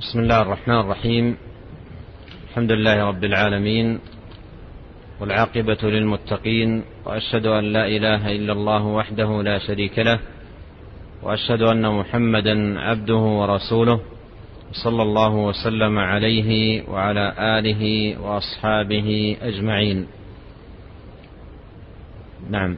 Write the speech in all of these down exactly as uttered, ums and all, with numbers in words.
بسم الله الرحمن الرحيم. الحمد لله رب العالمين، والعاقبة للمتقين، وأشهد أن لا إله إلا الله وحده لا شريك له، وأشهد أن محمدا عبده ورسوله، صلى الله وسلم عليه وعلى آله وأصحابه أجمعين. نعم.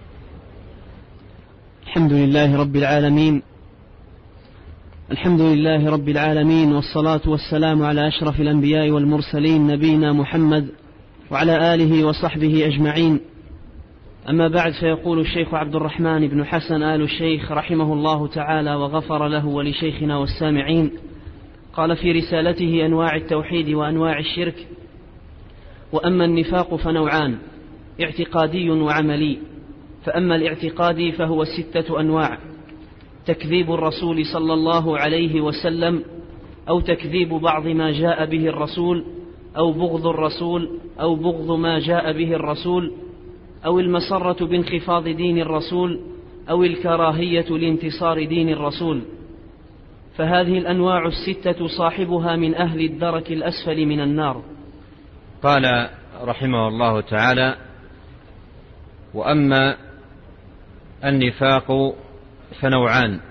الحمد لله رب العالمين الحمد لله رب العالمين والصلاة والسلام على أشرف الأنبياء والمرسلين نبينا محمد وعلى آله وصحبه أجمعين. أما بعد، فيقول الشيخ عبد الرحمن بن حسن آل الشيخ رحمه الله تعالى وغفر له ولشيخنا والسامعين، قال في رسالته أنواع التوحيد وأنواع الشرك: وأما النفاق فنوعان، اعتقادي وعملي. فأما الاعتقادي فهو ستة أنواع: تكذيب الرسول صلى الله عليه وسلم، أو تكذيب بعض ما جاء به الرسول، أو بغض الرسول، أو بغض ما جاء به الرسول، أو المسرة بانخفاض دين الرسول، أو الكراهية لانتصار دين الرسول. فهذه الأنواع الستة صاحبها من أهل الدرك الأسفل من النار. قال رحمه الله تعالى: وأما النفاق فنوعان.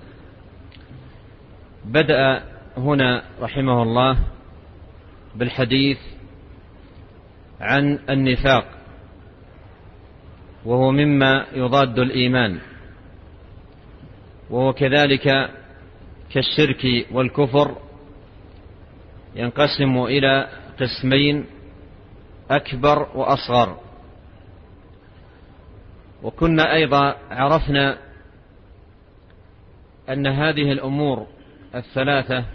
بدأ هنا رحمه الله بالحديث عن النفاق، وهو مما يضاد الإيمان، وهو كذلك كالشرك والكفر ينقسم إلى قسمين: أكبر وأصغر. وكنا أيضا عرفنا أن هذه الأمور الثلاثة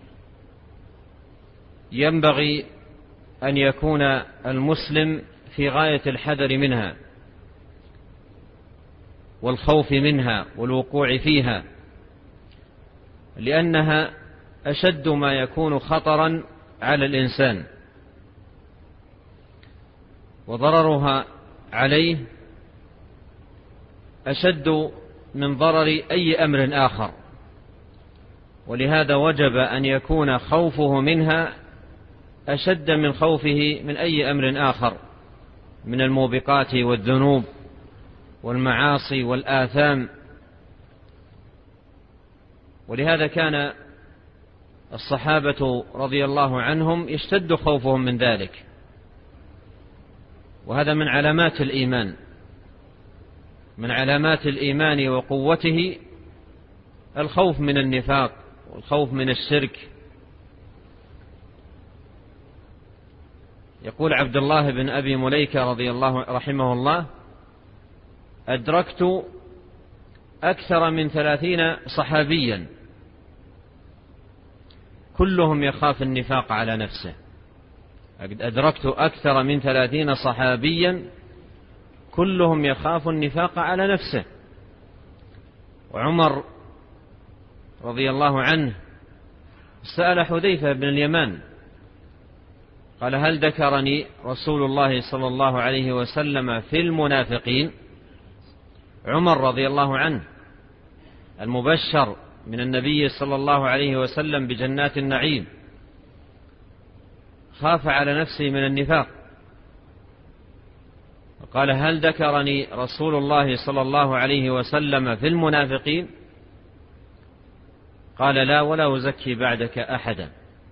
ينبغي أن يكون المسلم في غاية الحذر منها والخوف منها والوقوع فيها، لأنها أشد ما يكون خطرا على الإنسان، وضررها عليه أشد من ضرر أي أمر آخر. ولهذا وجب أن يكون خوفه منها أشد من خوفه من أي أمر آخر من الموبقات والذنوب والمعاصي والآثام. ولهذا كان الصحابة رضي الله عنهم يشتد خوفهم من ذلك، وهذا من علامات الإيمان من علامات الإيمان وقوته الخوف من النفاق والخوف من الشرك. يقول عبد الله بن أبي مليكة رضي الله رحمه الله: أدركت أكثر من ثلاثين صحابيا كلهم يخاف النفاق على نفسه. أدركت أكثر من ثلاثين صحابيا كلهم يخاف النفاق على نفسه. وعمر رضي الله عنه سأل حذيفة بن اليمان قال: هل ذكرني رسول الله صلى الله عليه وسلم في المنافقين؟ عمر رضي الله عنه المبشر من النبي صلى الله عليه وسلم بجنات النعيم خاف على نفسه من النفاق، قال: هل ذكرني رسول الله صلى الله عليه وسلم في المنافقين؟ قال: لا، ولا أزكي بعدك أحدا.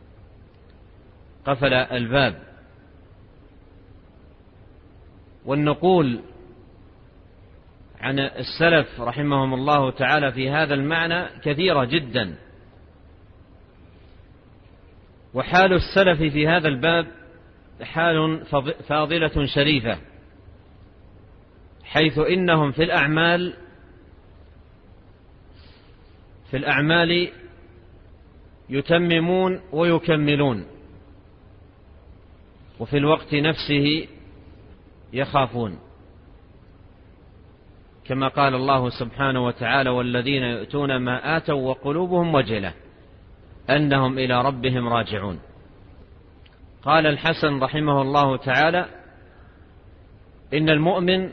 قفل الباب. والنقول عن السلف رحمهم الله تعالى في هذا المعنى كثيرة جدا، وحال السلف في هذا الباب حال فاضلة شريفة، حيث إنهم في الأعمال في الأعمال يتممون ويكملون، وفي الوقت نفسه يخافون، كما قال الله سبحانه وتعالى: والذين يؤتون ما آتوا وقلوبهم وجلة أنهم إلى ربهم راجعون. قال الحسن رحمه الله تعالى: إن المؤمن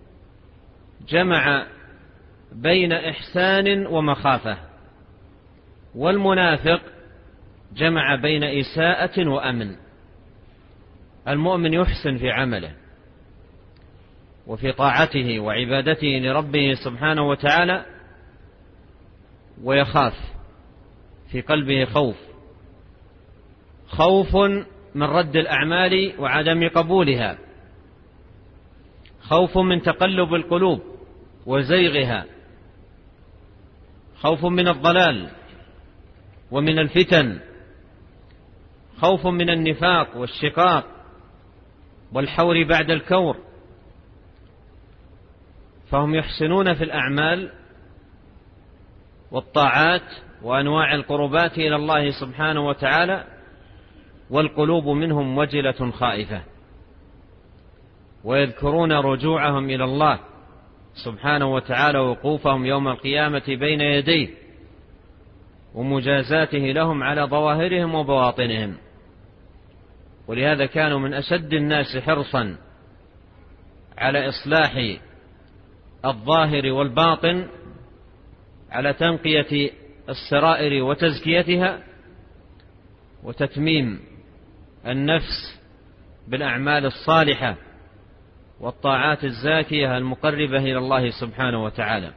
جمع بين إحسان ومخافة، والمنافق جمع بين إساءة وأمن. المؤمن يحسن في عمله وفي طاعته وعبادته لربه سبحانه وتعالى، ويخاف في قلبه خوف خوف من رد الأعمال وعدم قبولها، خوف من تقلب القلوب وزيغها، خوف من الضلال ومن الفتن، خوف من النفاق والشقاق والحور بعد الكور. فهم يحسنون في الأعمال والطاعات وأنواع القربات إلى الله سبحانه وتعالى، والقلوب منهم وجلة خائفة، ويذكرون رجوعهم إلى الله سبحانه وتعالى، ووقوفهم يوم القيامة بين يديه، ومجازاته لهم على ظواهرهم وبواطنهم. ولهذا كانوا من أشد الناس حرصا على إصلاح الظاهر والباطن، على تنقية السرائر وتزكيتها، وتتميم النفس بالأعمال الصالحة والطاعات الزاكية المقربة إلى الله سبحانه وتعالى.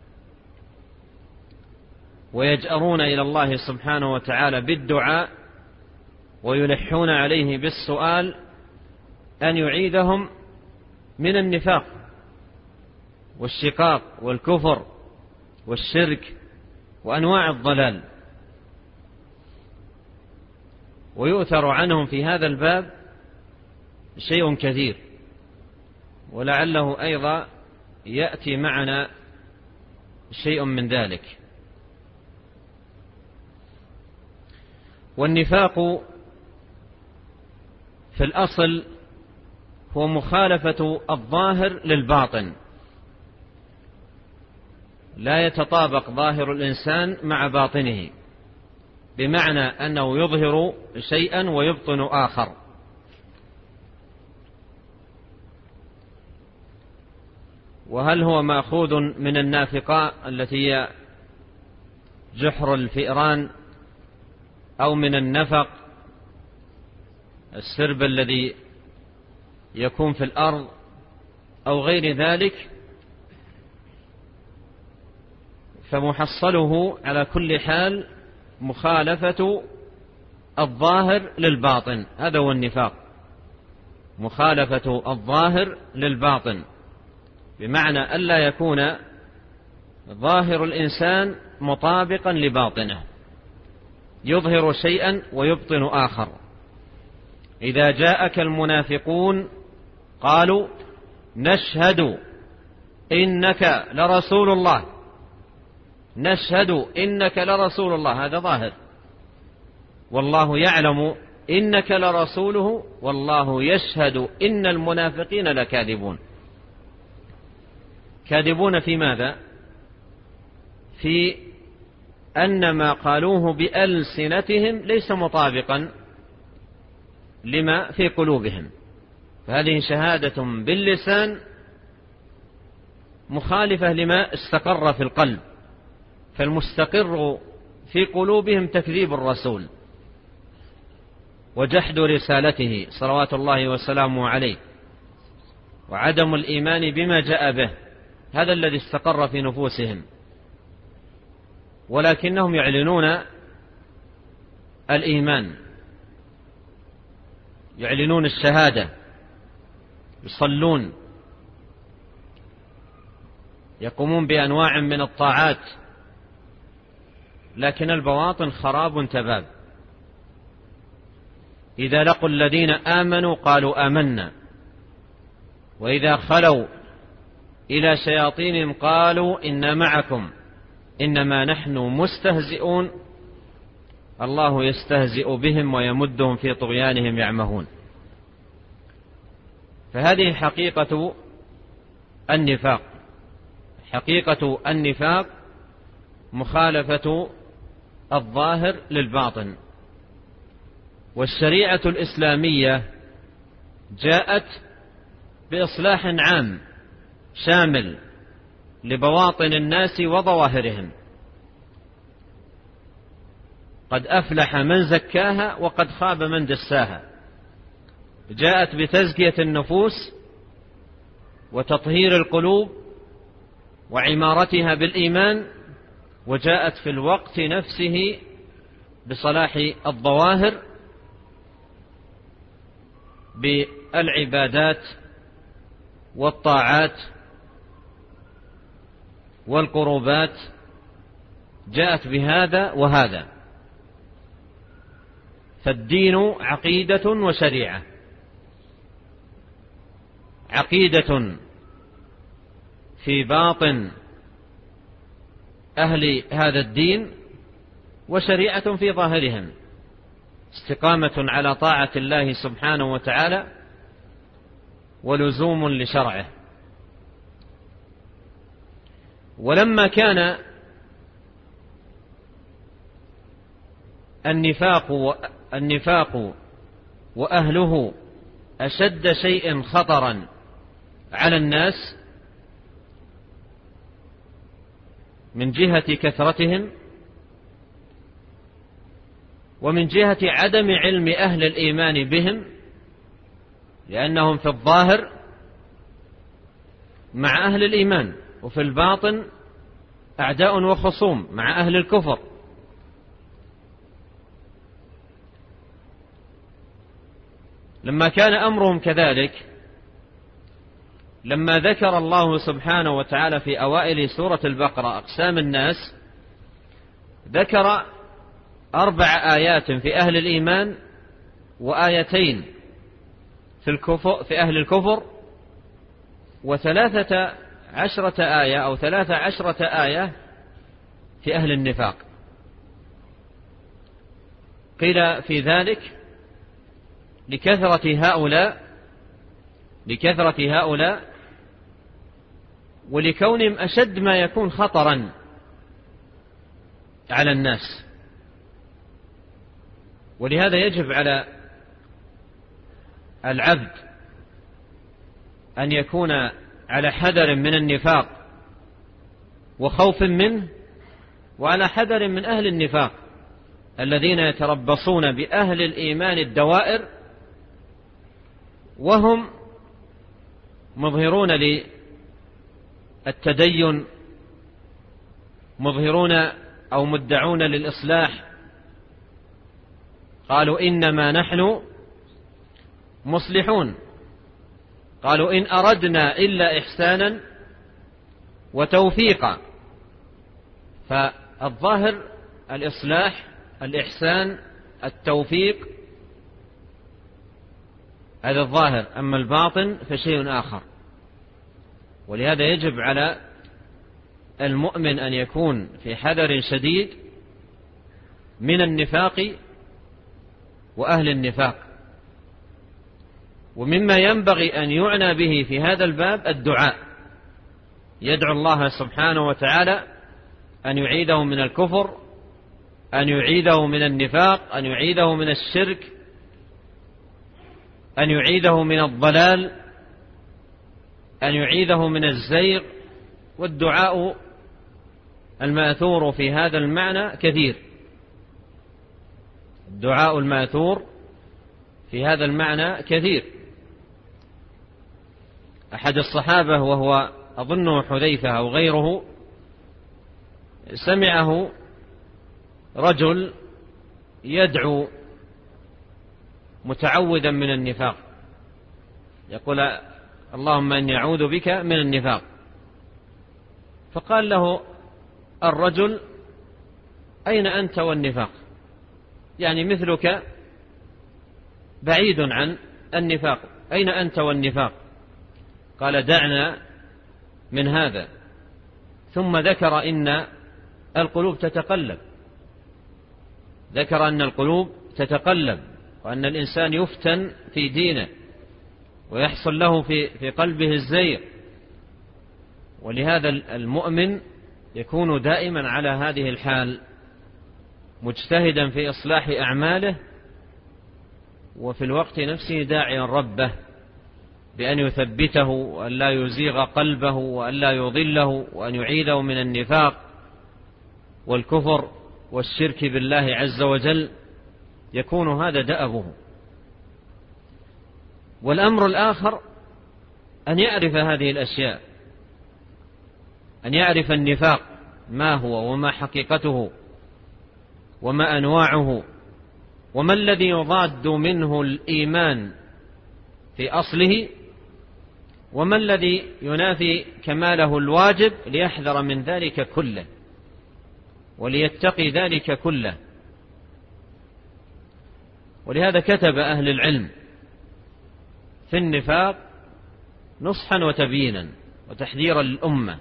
ويجأرون إلى الله سبحانه وتعالى بالدعاء، ويلحون عليه بالسؤال أن يعيذهم من النفاق والشقاق والكفر والشرك وأنواع الضلال. ويؤثر عنهم في هذا الباب شيء كثير، ولعله أيضا يأتي معنا شيء من ذلك. والنفاق في الأصل هو مخالفة الظاهر للباطن، لا يتطابق ظاهر الإنسان مع باطنه، بمعنى أنه يظهر شيئا ويبطن آخر. وهل هو مأخوذ من النافقاء التي هي جحر الفئران، أو من النفق السرب الذي يكون في الأرض، أو غير ذلك؟ فمحصله على كل حال مخالفة الظاهر للباطن، هذا هو النفاق، مخالفة الظاهر للباطن، بمعنى ألا يكون ظاهر الإنسان مطابقا لباطنه، يظهر شيئا ويبطن آخر. إذا جاءك المنافقون قالوا نشهد إنك لرسول الله، نشهد إنك لرسول الله، هذا ظاهر، والله يعلم إنك لرسوله والله يشهد إن المنافقين لكاذبون. كاذبون في ماذا؟ في أن ما قالوه بألسنتهم ليس مطابقا لما في قلوبهم، فهذه شهادة باللسان مخالفة لما استقر في القلب، فالمستقر في قلوبهم تكذيب الرسول وجحد رسالته صلوات الله وسلامه عليه، وعدم الإيمان بما جاء به، هذا الذي استقر في نفوسهم. ولكنهم يعلنون الإيمان، يعلنون الشهادة، يصلون، يقومون بأنواع من الطاعات، لكن البواطن خراب تباب. إذا لقوا الذين آمنوا قالوا آمنا، وإذا خلوا إلى شياطينهم قالوا إنا معكم إنما نحن مستهزئون الله يستهزئ بهم ويمدهم في طغيانهم يعمهون. فهذه حقيقة النفاق، حقيقة النفاق مخالفة الظاهر للباطن. والشريعة الإسلامية جاءت بإصلاح عام شامل لبواطن الناس وظواهرهم. قد أفلح من زكاها وقد خاب من دساها. جاءت بتزكية النفوس وتطهير القلوب وعمارتها بالإيمان، وجاءت في الوقت نفسه بصلاح الظواهر بالعبادات والطاعات والقربات، جاءت بهذا وهذا. فالدين عقيدة وشريعة، عقيدة في باطن أهل هذا الدين، وشريعة في ظاهرهم، استقامة على طاعة الله سبحانه وتعالى ولزوم لشرعه. ولما كان النفاق النفاق وأهله أشد شيء خطرا على الناس من جهة كثرتهم ومن جهة عدم علم أهل الإيمان بهم، لأنهم في الظاهر مع أهل الإيمان وفي الباطن أعداء وخصوم مع أهل الكفر. لما كان أمرهم كذلك، لما ذكر الله سبحانه وتعالى في أوائل سورة البقرة أقسام الناس، ذكر أربع آيات في أهل الإيمان وآيتين في الكفر في أهل الكفر، وثلاثة عشرة آية أو ثلاثة عشرة آية في أهل النفاق. قيل في ذلك لكثرة هؤلاء لكثرة هؤلاء ولكونهم أشد ما يكون خطرا على الناس. ولهذا يجب على العبد أن يكون على حذر من النفاق وخوف منه، وعلى حذر من أهل النفاق الذين يتربصون بأهل الإيمان الدوائر، وهم مظهرون للتدين، مظهرون أو مدعون للإصلاح. قالوا إنما نحن مصلحون، قالوا إن أردنا إلا إحسانا وتوفيقا. فالظاهر الإصلاح، الإحسان، التوفيق، هذا الظاهر، أما الباطن فشيء آخر. ولهذا يجب على المؤمن أن يكون في حذر شديد من النفاق وأهل النفاق. ومما ينبغي أن يعنى به في هذا الباب الدعاء، يدعو الله سبحانه وتعالى أن يعيده من الكفر، أن يعيده من النفاق، أن يعيده من الشرك، أن يعيده من الضلال، أن يعيده من الزيغ. والدعاء الماثور في هذا المعنى كثير، الدعاء الماثور في هذا المعنى كثير. أحد الصحابة وهو أظنه حذيفة أو غيره، سمعه رجل يدعو متعوذا من النفاق، يقول اللهم إني أعوذ بك من النفاق. فقال له الرجل أين أنت والنفاق؟ يعني مثلك بعيد عن النفاق، أين أنت والنفاق؟ قال دعنا من هذا. ثم ذكر إن القلوب تتقلب، ذكر أن القلوب تتقلب، وأن الإنسان يفتن في دينه ويحصل له في في قلبه الزيغ. ولهذا المؤمن يكون دائما على هذه الحال، مجتهدا في إصلاح أعماله، وفي الوقت نفسه داعيا ربه بأن يثبته وأن لا يزيغ قلبه وأن لا يضله، وأن يعيده من النفاق والكفر والشرك بالله عز وجل يكون هذا دأبه. والأمر الآخر أن يعرف هذه الأشياء، أن يعرف النفاق ما هو وما حقيقته وما أنواعه وما الذي يضاد منه الإيمان في أصله وما الذي ينافي كماله الواجب، ليحذر من ذلك كله وليتقي ذلك كله. ولهذا كتب أهل العلم في النفاق نصحا وتبيينا وتحذيرا للأمة.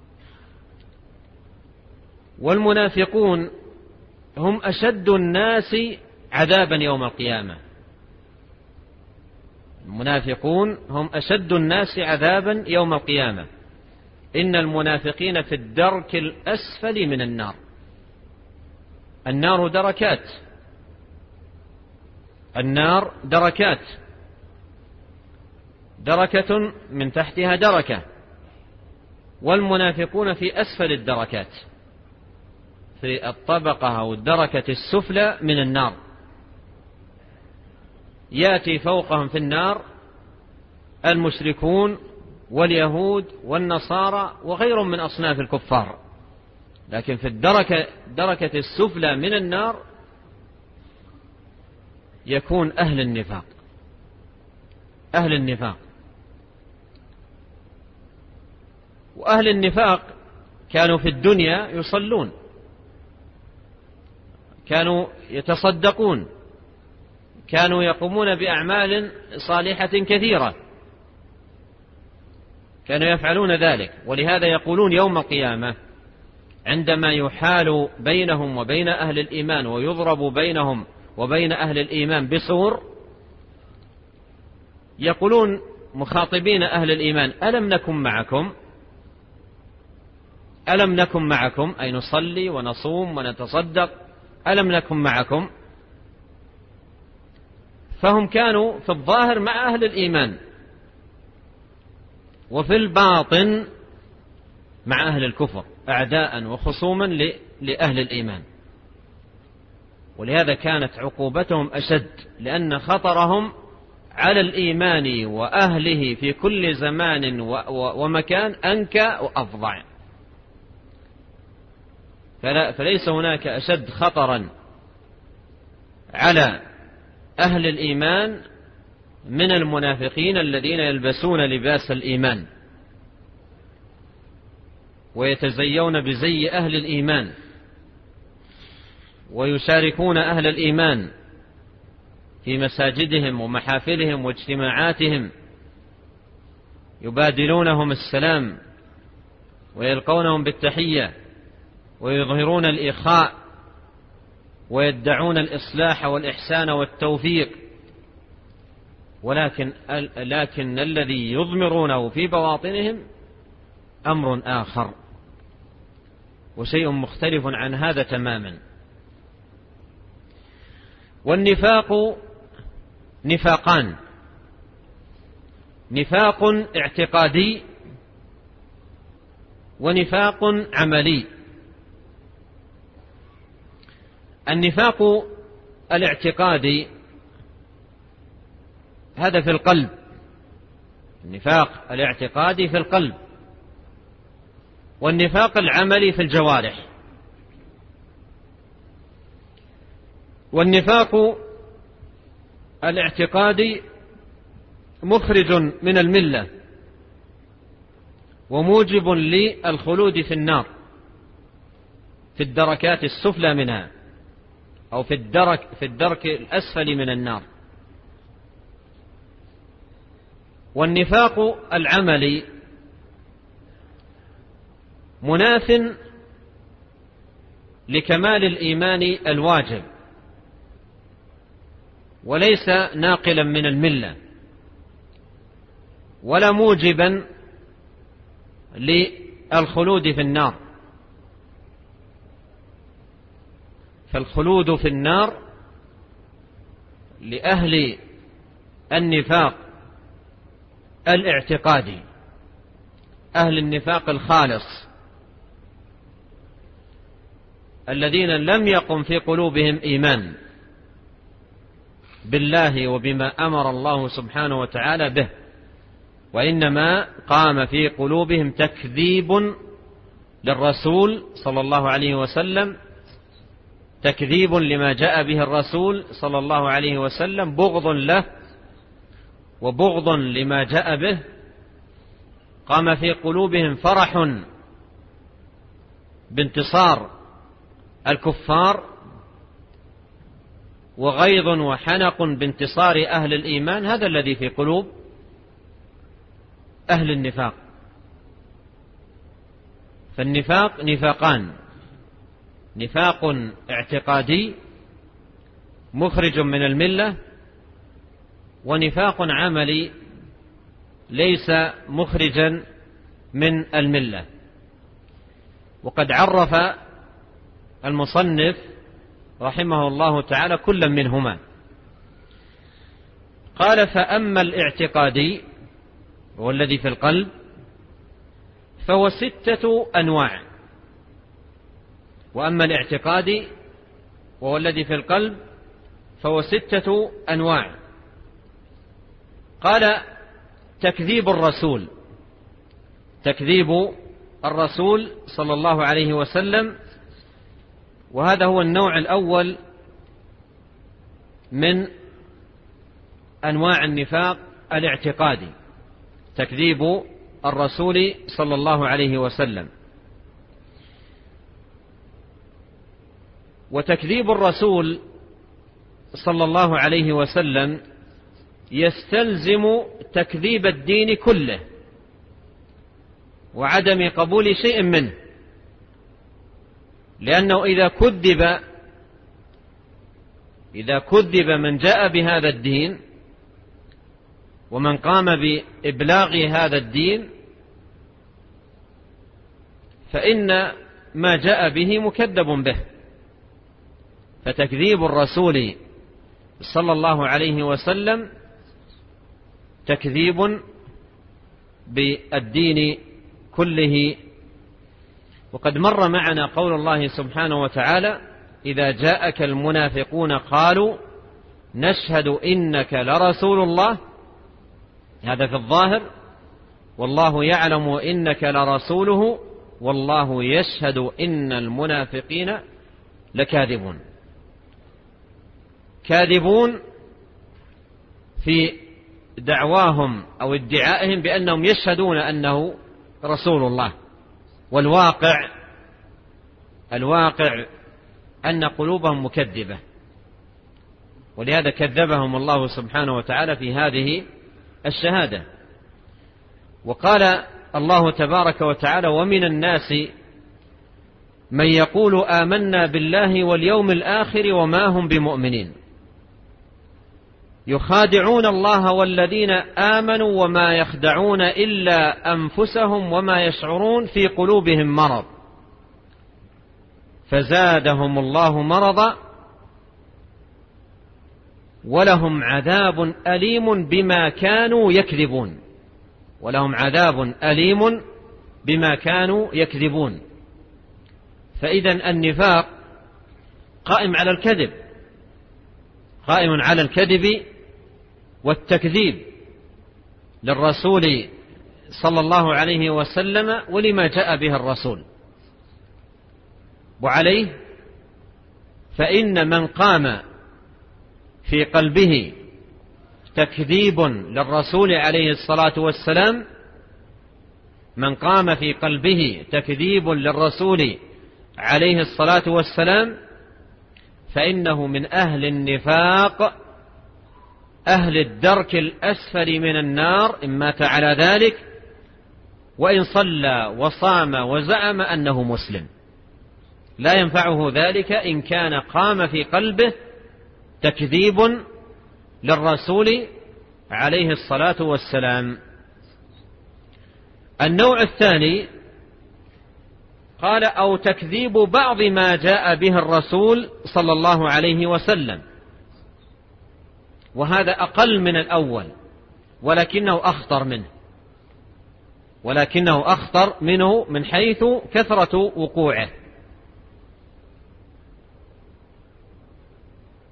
والمنافقون هم أشد الناس عذابا يوم القيامة. المنافقون هم أشد الناس عذابا يوم القيامة. إن المنافقين في الدرك الأسفل من النار. النار دركات، النار دركات، دركة من تحتها دركة، والمنافقون في أسفل الدركات، في الطبقة أو الدركة السفلى من النار. يأتي فوقهم في النار المشركون واليهود والنصارى وغير من أصناف الكفار، لكن في الدركة دركة السفلى من النار يكون أهل النفاق، أهل النفاق. وأهل النفاق كانوا في الدنيا يصلون، كانوا يتصدقون، كانوا يقومون بأعمال صالحة كثيرة، كانوا يفعلون ذلك. ولهذا يقولون يوم القيامة عندما يحال بينهم وبين أهل الإيمان ويضرب بينهم وبين أهل الإيمان بسور، يقولون مخاطبين أهل الإيمان: ألم نكن معكم؟ ألم نكن معكم أي نصلي ونصوم ونتصدق، ألم نكن معكم؟ فهم كانوا في الظاهر مع أهل الإيمان وفي الباطن مع أهل الكفر، أعداء وخصوما لأهل الإيمان. ولهذا كانت عقوبتهم أشد، لأن خطرهم على الإيمان وأهله في كل زمان ومكان أنكى وأفظع. فليس هناك أشد خطرا على أهل الإيمان من المنافقين الذين يلبسون لباس الإيمان ويتزيون بزي أهل الإيمان ويشاركون أهل الإيمان في مساجدهم ومحافلهم واجتماعاتهم، يبادلونهم السلام ويلقونهم بالتحية ويظهرون الإخاء ويدعون الإصلاح والإحسان والتوفيق، ولكن لكن الذي يضمرونه في بواطنهم أمر آخر وشيء مختلف عن هذا تماما. والنفاق نفاقان: نفاق اعتقادي ونفاق عملي. النفاق الاعتقادي هذا في القلب، النفاق الاعتقادي في القلب، والنفاق العملي في الجوارح. والنفاق الاعتقادي مخرج من الملة وموجب للخلود في النار في الدركات السفلى منها، أو في الدرك في الدرك الأسفل من النار. والنفاق العملي مناف لكمال الإيمان الواجب، وليس ناقلا من الملة ولا موجبا للخلود في النار. فالخلود في النار لأهل النفاق الاعتقادي، أهل النفاق الخالص. الذين لم يقم في قلوبهم إيمان بالله وبما أمر الله سبحانه وتعالى به، وإنما قام في قلوبهم تكذيب للرسول صلى الله عليه وسلم، تكذيب لما جاء به الرسول صلى الله عليه وسلم، بغض له وبغض لما جاء به. قام في قلوبهم فرح بانتصار الكفار، وغيظ وحنق بانتصار أهل الإيمان. هذا الذي في قلوب أهل النفاق. فالنفاق نفاقان: نفاق اعتقادي مخرج من الملة، ونفاق عملي ليس مخرجا من الملة. وقد عرف المصنف رحمه الله تعالى كلا منهما. قال: فأما الاعتقادي هو الذي في القلب فهو ستة أنواع. وأما الاعتقادي وهو الذي في القلب فهو ستة أنواع. قال: تكذيب الرسول، تكذيب الرسول صلى الله عليه وسلم، وهذا هو النوع الأول من أنواع النفاق الاعتقادي، تكذيب الرسول صلى الله عليه وسلم. وتكذيب الرسول صلى الله عليه وسلم يستلزم تكذيب الدين كله وعدم قبول شيء منه، لأنه إذا كذب إذا كذب من جاء بهذا الدين ومن قام بإبلاغ هذا الدين فإن ما جاء به مكذب به. فتكذيب الرسول صلى الله عليه وسلم تكذيب بالدين كله. وقد مر معنا قول الله سبحانه وتعالى: إذا جاءك المنافقون قالوا نشهد إنك لرسول الله، هذا في الظاهر، والله يعلم إنك لرسوله والله يشهد إن المنافقين لكاذبون. كاذبون في دعواهم أو ادعائهم بأنهم يشهدون أنه رسول الله، والواقع الواقع أن قلوبهم مكذبة، ولهذا كذبهم الله سبحانه وتعالى في هذه الشهادة. وقال الله تبارك وتعالى: ومن الناس من يقول آمنا بالله واليوم الآخر وما هم بمؤمنين يخادعون الله والذين آمنوا وما يخدعون إلا أنفسهم وما يشعرون في قلوبهم مرض فزادهم الله مرضا ولهم عذاب أليم بما كانوا يكذبون ولهم عذاب أليم بما كانوا يكذبون. فإذا النفاق قائم على الكذب، قائم على الكذب والتكذيب للرسول صلى الله عليه وسلم ولما جاء به الرسول. وعليه فإن من قام في قلبه تكذيب للرسول عليه الصلاة والسلام، من قام في قلبه تكذيب للرسول عليه الصلاة والسلام فإنه من أهل النفاق، أهل الدرك الأسفل من النار إن مات على ذلك، وإن صلى وصام وزعم أنه مسلم لا ينفعه ذلك إن كان قام في قلبه تكذيب للرسول عليه الصلاة والسلام. النوع الثاني قال: أو تكذيب بعض ما جاء به الرسول صلى الله عليه وسلم، وهذا أقل من الأول ولكنه أخطر منه ولكنه أخطر منه من حيث كثرة وقوعه.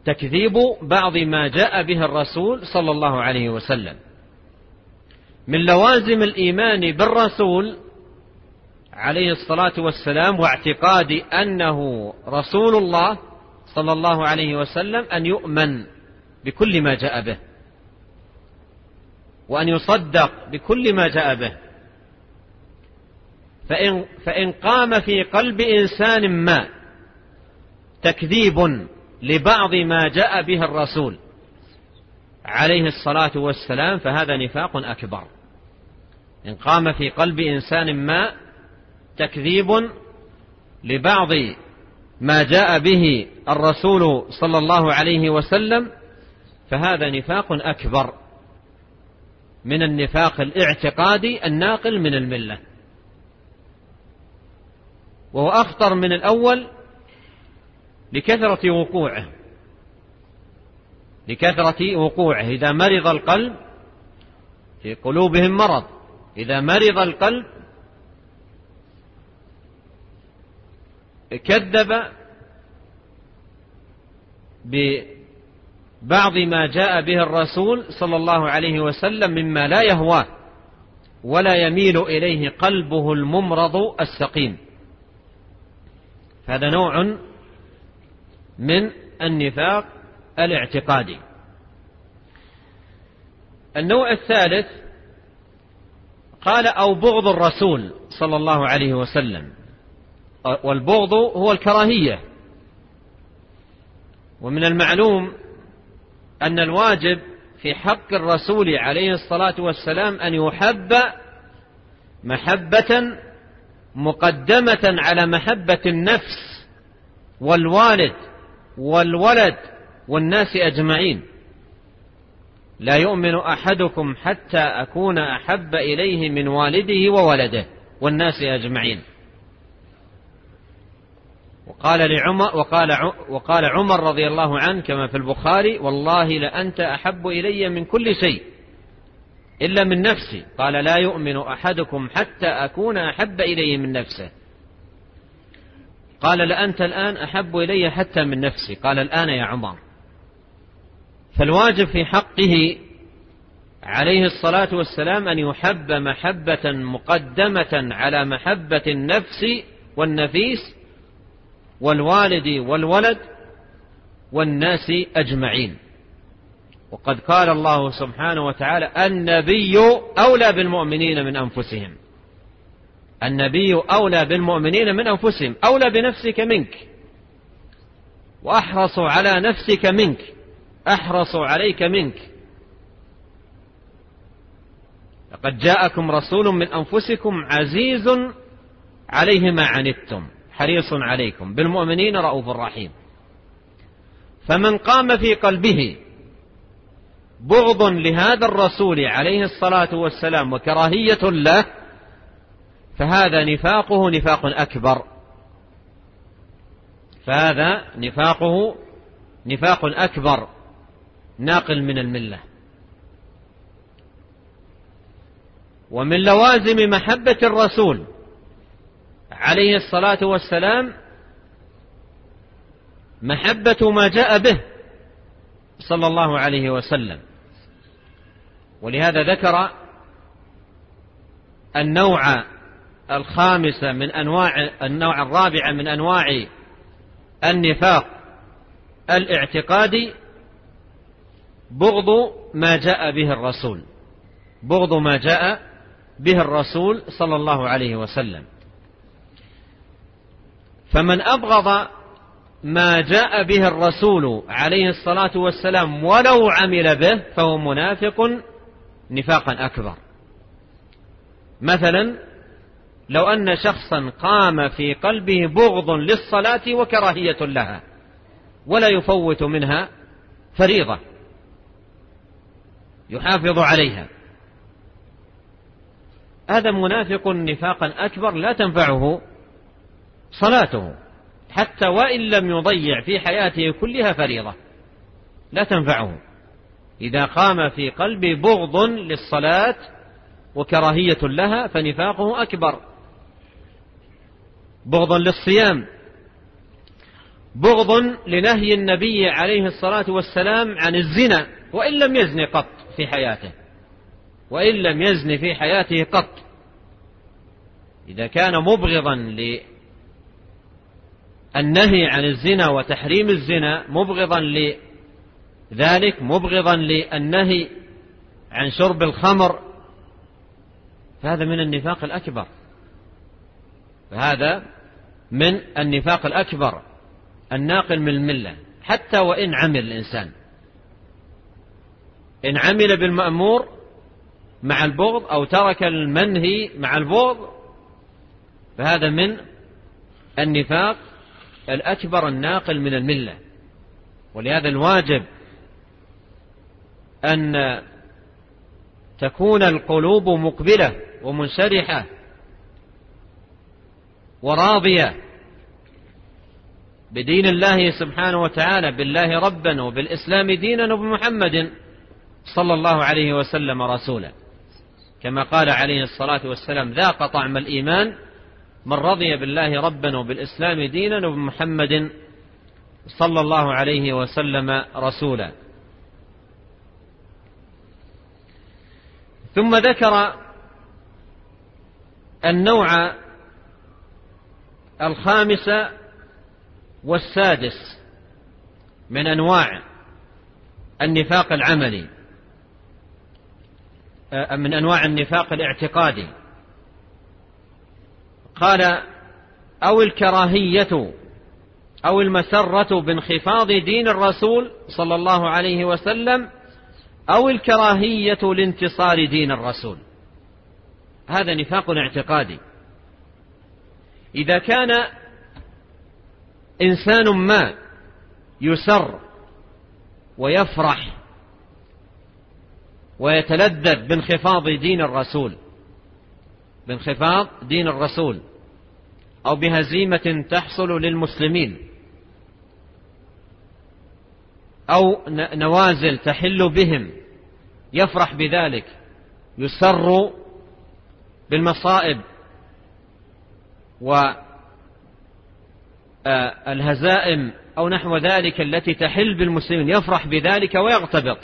تكذيب بعض ما جاء به الرسول صلى الله عليه وسلم. من لوازم الإيمان بالرسول عليه الصلاة والسلام واعتقاد أنه رسول الله صلى الله عليه وسلم أن يؤمن بكل ما جاء به، وأن يصدق بكل ما جاء به. فإن, فإن قام في قلب إنسان ما تكذيب لبعض ما جاء به الرسول عليه الصلاة والسلام فهذا نفاق أكبر. إن قام في قلب إنسان ما تكذيب لبعض ما جاء به الرسول صلى الله عليه وسلم فهذا نفاق أكبر من النفاق الاعتقادي الناقل من الملة، وهو أخطر من الأول لكثرة وقوعه لكثرة وقوعه إذا مرض القلب، في قلوبهم مرض، إذا مرض القلب كذب ببعض ما جاء به الرسول صلى الله عليه وسلم مما لا يهواه ولا يميل إليه قلبه الممرض السقيم. هذا نوع من النفاق الاعتقادي. النوع الثالث قال أو بغض الرسول صلى الله عليه وسلم، والبغض هو الكراهية. ومن المعلوم أن الواجب في حق الرسول عليه الصلاة والسلام أن يحب محبة مقدمة على محبة النفس والوالد والولد والناس أجمعين. لا يؤمن أحدكم حتى أكون أحب إليه من والده وولده والناس أجمعين. وقال لعمر وقال وقال عمر رضي الله عنه كما في البخاري: والله لأنت أحب إلي من كل شيء إلا من نفسي. قال: لا يؤمن أحدكم حتى أكون أحب إليه من نفسه. قال: لأنت الآن أحب إلي حتى من نفسي. قال: الآن يا عمر. فالواجب في حقه عليه الصلاة والسلام أن يحب محبة مقدمة على محبة النفس والنفيس والوالد والولد والناس أجمعين. وقد قال الله سبحانه وتعالى: النبي أولى بالمؤمنين من أنفسهم. النبي أولى بالمؤمنين من أنفسهم، أولى بنفسك منك، وأحرص على نفسك منك، أحرص عليك منك. لقد جاءكم رسول من أنفسكم عزيز عليه ما عنتم حريص عليكم بالمؤمنين رؤوف رحيم. فمن قام في قلبه بغض لهذا الرسول عليه الصلاة والسلام وكراهية له فهذا نفاقه نفاق أكبر، فهذا نفاقه نفاق أكبر ناقل من الملة. ومن لوازم محبة الرسول عليه الصلاة والسلام محبة ما جاء به صلى الله عليه وسلم. ولهذا ذكر النوع الخامس من أنواع النوع الرابع من أنواع النفاق الاعتقادي: بغض ما جاء به الرسول، بغض ما جاء به الرسول صلى الله عليه وسلم. فمن أبغض ما جاء به الرسول عليه الصلاة والسلام ولو عمل به فهو منافق نفاقا أكبر. مثلا لو أن شخصا قام في قلبه بغض للصلاة وكراهية لها ولا يفوت منها فريضة يحافظ عليها، هذا منافق نفاقا أكبر لا تنفعه صلاته، حتى وإن لم يضيع في حياته كلها فريضة لا تنفعه. إذا قام في قلبه بغض للصلاة وكراهية لها فنفاقه أكبر. بغض للصيام بغض لنهي النبي عليه الصلاة والسلام عن الزنا وإن لم يزن قط في حياته، وإن لم يزن في حياته قط. إذا كان مبغضا للنهي عن الزنا وتحريم الزنا، مبغضا لذلك، مبغضا للنهي عن شرب الخمر، فهذا من النفاق الأكبر، فهذا من النفاق الأكبر الناقل من الملة. حتى وإن عمل الإنسان، إن عمل بالمأمور مع البغض أو ترك المنهي مع البغض، فهذا من النفاق الأكبر الناقل من الملة. ولهذا الواجب أن تكون القلوب مقبلة ومنشرحة وراضية بدين الله سبحانه وتعالى، بالله ربا وبالإسلام دينا وبمحمد صلى الله عليه وسلم رسولا، كما قال عليه الصلاة والسلام: ذاق طعم الإيمان من رضي بالله ربا وبالإسلام دينا وبمحمد صلى الله عليه وسلم رسولا. ثم ذكر النوع الخامس والسادس من أنواع النفاق العملي، من أنواع النفاق الاعتقادي. قال: أو الكراهية أو المسرة بانخفاض دين الرسول صلى الله عليه وسلم، أو الكراهية لانتصار دين الرسول. هذا نفاق اعتقادي. إذا كان إنسان ما يسر ويفرح ويتلذذ بانخفاض دين الرسول، بانخفاض دين الرسول، أو بهزيمة تحصل للمسلمين، أو نوازل تحل بهم، يفرح بذلك، يسر بالمصائب والهزائم أو نحو ذلك التي تحل بالمسلمين، يفرح بذلك ويغتبط.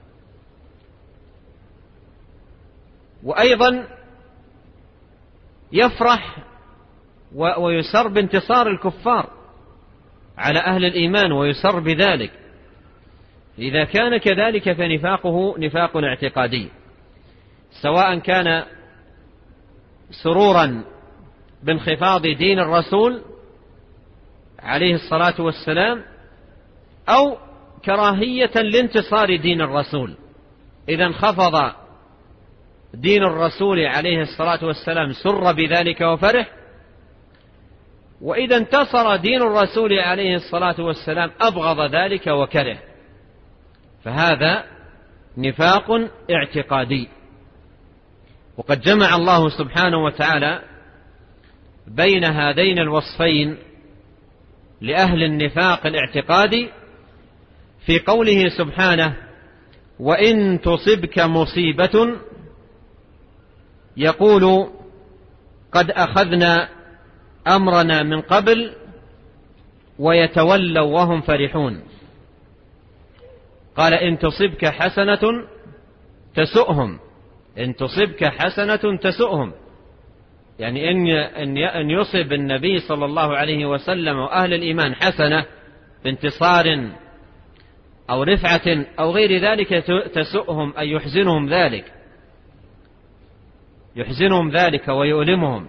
وأيضا يفرح ويسر بانتصار الكفار على أهل الإيمان ويسر بذلك. إذا كان كذلك فنفاقه نفاق اعتقادي، سواء كان سرورا بانخفاض دين الرسول عليه الصلاة والسلام، أو كراهية لانتصار دين الرسول. إذا انخفض دين الرسول عليه الصلاة والسلام سر بذلك وفرح، وإذا انتصر دين الرسول عليه الصلاة والسلام أبغض ذلك وكره، فهذا نفاق اعتقادي. وقد جمع الله سبحانه وتعالى بين هذين الوصفين لأهل النفاق الاعتقادي في قوله سبحانه: وإن تصبك مصيبة يقول قد أخذنا أمرنا من قبل ويتولوا وهم فرحون. قال: إن تصبك حسنة تسؤهم، إن تصبك حسنة تسؤهم، يعني إن يصب النبي صلى الله عليه وسلم وأهل الإيمان حسنة بانتصار أو رفعة أو غير ذلك تسؤهم، أي يحزنهم ذلك، يحزنهم ذلك ويؤلمهم.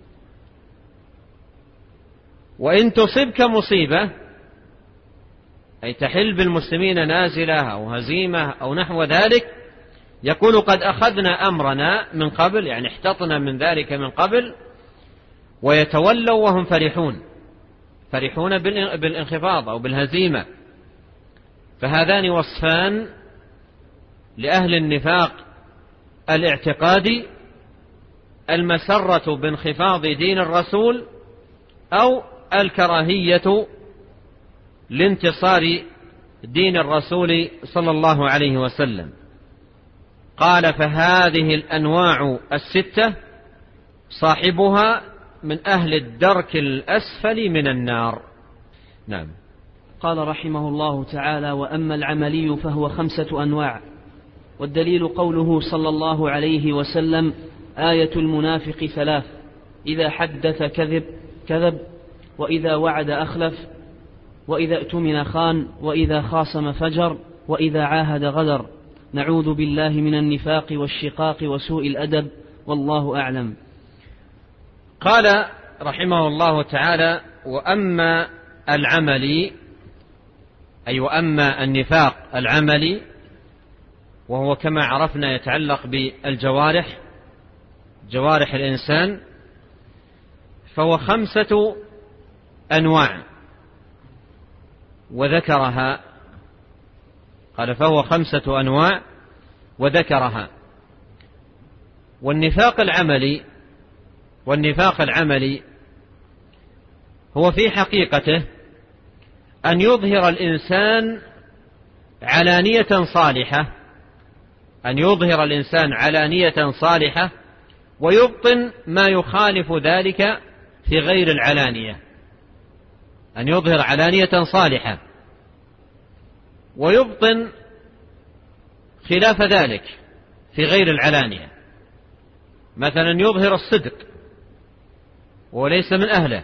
وإن تصبك مصيبة أي تحل بالمسلمين نازلة أو هزيمة أو نحو ذلك، يقول قد أخذنا أمرنا من قبل، يعني احتطنا من ذلك من قبل، ويتولوا وهم فرحون، فرحون بالانخفاض أو بالهزيمة. فهذان وصفان لأهل النفاق الاعتقادي: المسرة بانخفاض دين الرسول، أو الكراهية لانتصار دين الرسول صلى الله عليه وسلم. قال: فهذه الأنواع الستة صاحبها من أهل الدرك الأسفل من النار. نعم. قال رحمه الله تعالى: وأما العملي فهو خمسة أنواع. والدليل قوله صلى الله عليه وسلم: آية المنافق ثلاث: إذا حدث كذب كذب وإذا وعد أخلف وإذا اؤتمن خان وإذا خاصم فجر وإذا عاهد غدر. نعوذ بالله من النفاق والشقاق وسوء الأدب، والله أعلم. قال رحمه الله تعالى: وأما العملي، أي وأما النفاق العملي، وهو كما عرفنا يتعلق بالجوارح، جوارح الإنسان، فهو خمسة أنواع وذكرها. قال: فهو خمسة أنواع وذكرها. والنفاق العملي والنفاق العملي هو في حقيقته أن يظهر الإنسان علانية صالحة أن يظهر الإنسان علانية صالحة ويبطن ما يخالف ذلك في غير العلانية. أن يظهر علانية صالحة ويبطن خلاف ذلك في غير العلانية. مثلا يظهر الصدق وليس من أهله،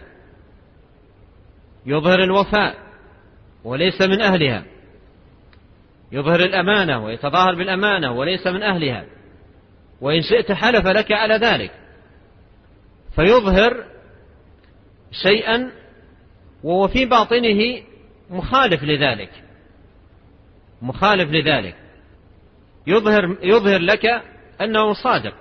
يظهر الوفاء وليس من أهلها، يظهر الأمانة ويتظاهر بالأمانة وليس من أهلها، وإن شئت حلف لك على ذلك. فيظهر شيئا وهو في باطنه مخالف لذلك مخالف لذلك يظهر, يظهر لك أنه صادق،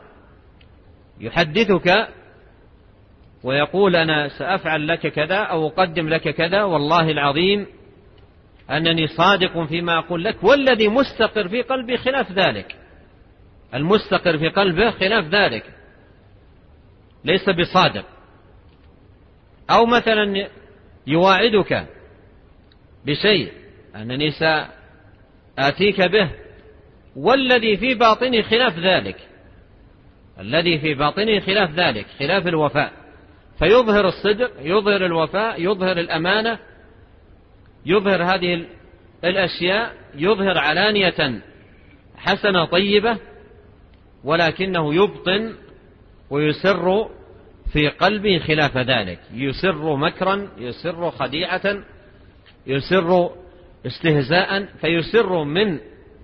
يحدثك ويقول: أنا سأفعل لك كذا أو أقدم لك كذا، والله العظيم أنني صادق فيما أقول لك، والذي مستقر في قلبي خلاف ذلك. المستقر في قلبه خلاف ذلك، ليس بصادق. أو مثلا يواعدك بشيء أنني سآتيك به، والذي في باطنه خلاف ذلك الذي في باطنه خلاف ذلك خلاف الوفاء. فيظهر الصدق، يظهر الوفاء، يظهر الأمانة، يظهر هذه الأشياء، يظهر علانية حسنة طيبة، ولكنه يبطن ويسر في قلبه خلاف ذلك. يسر مكرا، يسر خديعة، يسر استهزاء، فيسر من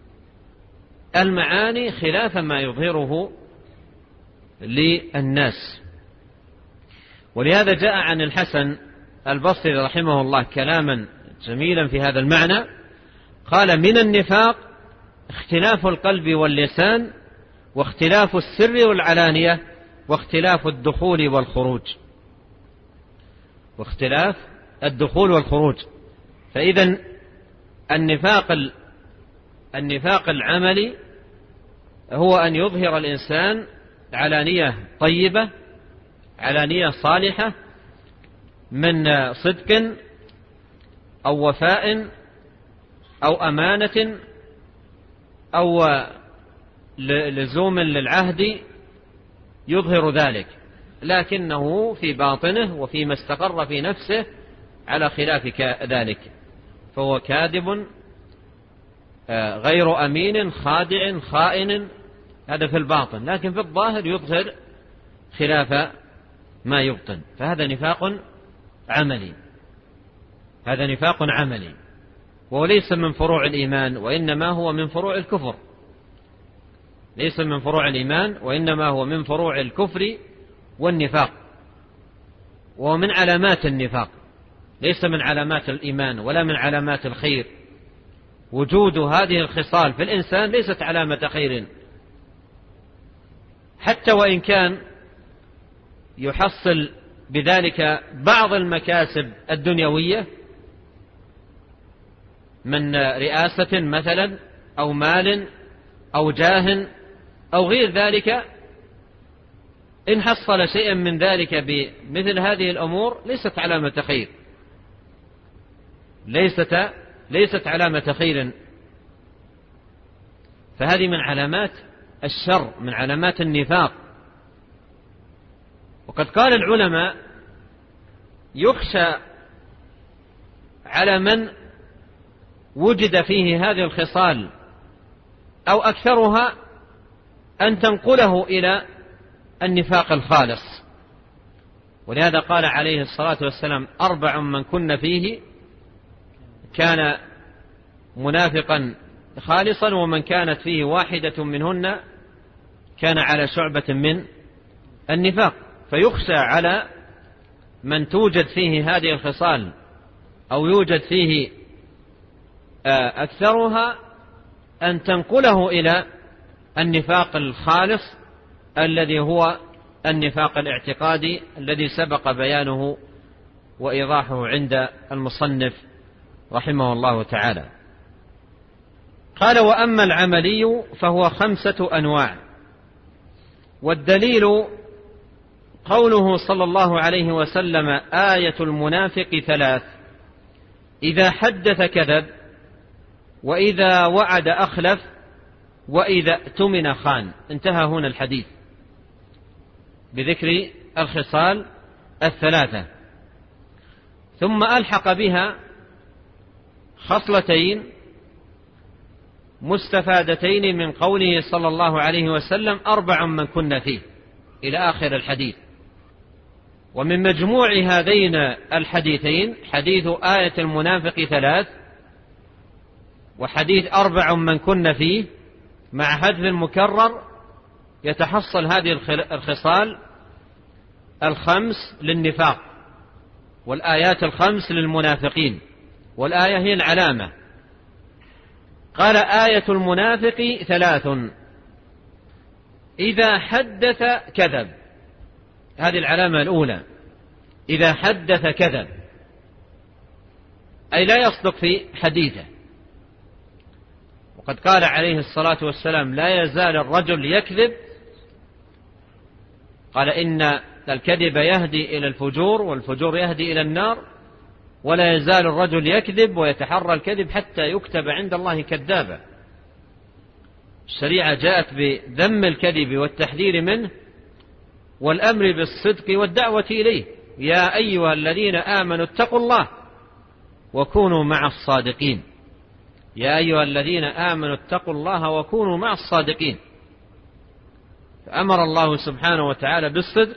المعاني خلاف ما يظهره للناس. ولهذا جاء عن الحسن البصري رحمه الله كلاما جميلا في هذا المعنى. قال: من النفاق اختلاف القلب واللسان، واختلاف السر والعلانية، واختلاف الدخول والخروج واختلاف الدخول والخروج فإذا النفاق النفاق العملي هو أن يظهر الإنسان علانية طيبة، علانية صالحة، من صدق أو وفاء أو أمانة أو لزوم للعهد، يظهر ذلك، لكنه في باطنه وفيما استقر في نفسه على خلاف ذلك، فهو كاذب غير أمين خادع خائن، هذا في الباطن، لكن في الظاهر يظهر خلاف ما يبطن. فهذا نفاق عملي هذا نفاق عملي وهو ليس من فروع الإيمان، وإنما هو من فروع الكفر ليس من فروع الإيمان وإنما هو من فروع الكفر والنفاق، وهو من علامات النفاق، ليس من علامات الإيمان ولا من علامات الخير. وجود هذه الخصال في الإنسان ليست علامة خير، حتى وإن كان يحصل بذلك بعض المكاسب الدنيوية من رئاسة مثلا أو مال أو جاه أو غير ذلك. إن حصل شيئا من ذلك بمثل هذه الأمور ليست علامة خير ليست ليست علامة خير فهذه من علامات الشر، من علامات النفاق. وقد قال العلماء: يخشى على من وجد فيه هذه الخصال أو أكثرها أن تنقله إلى النفاق الخالص. ولهذا قال عليه الصلاة والسلام: أربع من كن فيه كان منافقا خالصا، ومن كانت فيه واحدة منهن كان على شعبة من النفاق. فيخشى على من توجد فيه هذه الخصال أو يوجد فيه أكثرها أن تنقله إلى النفاق الخالص الذي هو النفاق الاعتقادي الذي سبق بيانه وإيضاحه عند المصنف رحمه الله تعالى. قال: وأما العملي فهو خمسة أنواع. والدليل قوله صلى الله عليه وسلم: آية المنافق ثلاث: إذا حدث كذب، وإذا وعد أخلف، وإذا اؤتمن خان. انتهى هنا الحديث بذكر الخصال الثلاثة، ثم ألحق بها خصلتين مستفادتين من قوله صلى الله عليه وسلم: أربع من كن فيه، إلى آخر الحديث. ومن مجموع هذين الحديثين حديث آية المنافق ثلاث وحديث أربع من كن فيه مع حذف المكرر يتحصل هذه الخصال الخمس للنفاق، والآيات الخمس للمنافقين، والآية هي العلامة. قال: آية المنافق ثلاث: إذا حدث كذب. هذه العلامة الأولى، إذا حدث كذب، أي لا يصدق في حديثه. وقد قال عليه الصلاة والسلام: لا يزال الرجل يكذب، قال: إن الكذب يهدي إلى الفجور، والفجور يهدي إلى النار، ولا يزال الرجل يكذب ويتحرى الكذب حتى يكتب عند الله كذابا. الشريعة جاءت بذم الكذب والتحذير منه والأمر بالصدق والدعوة إليه. يا أيها الذين آمنوا اتقوا الله وكونوا مع الصادقين. يا أيها الذين آمنوا اتقوا الله وكونوا مع الصادقين. فأمر الله سبحانه وتعالى بالصدق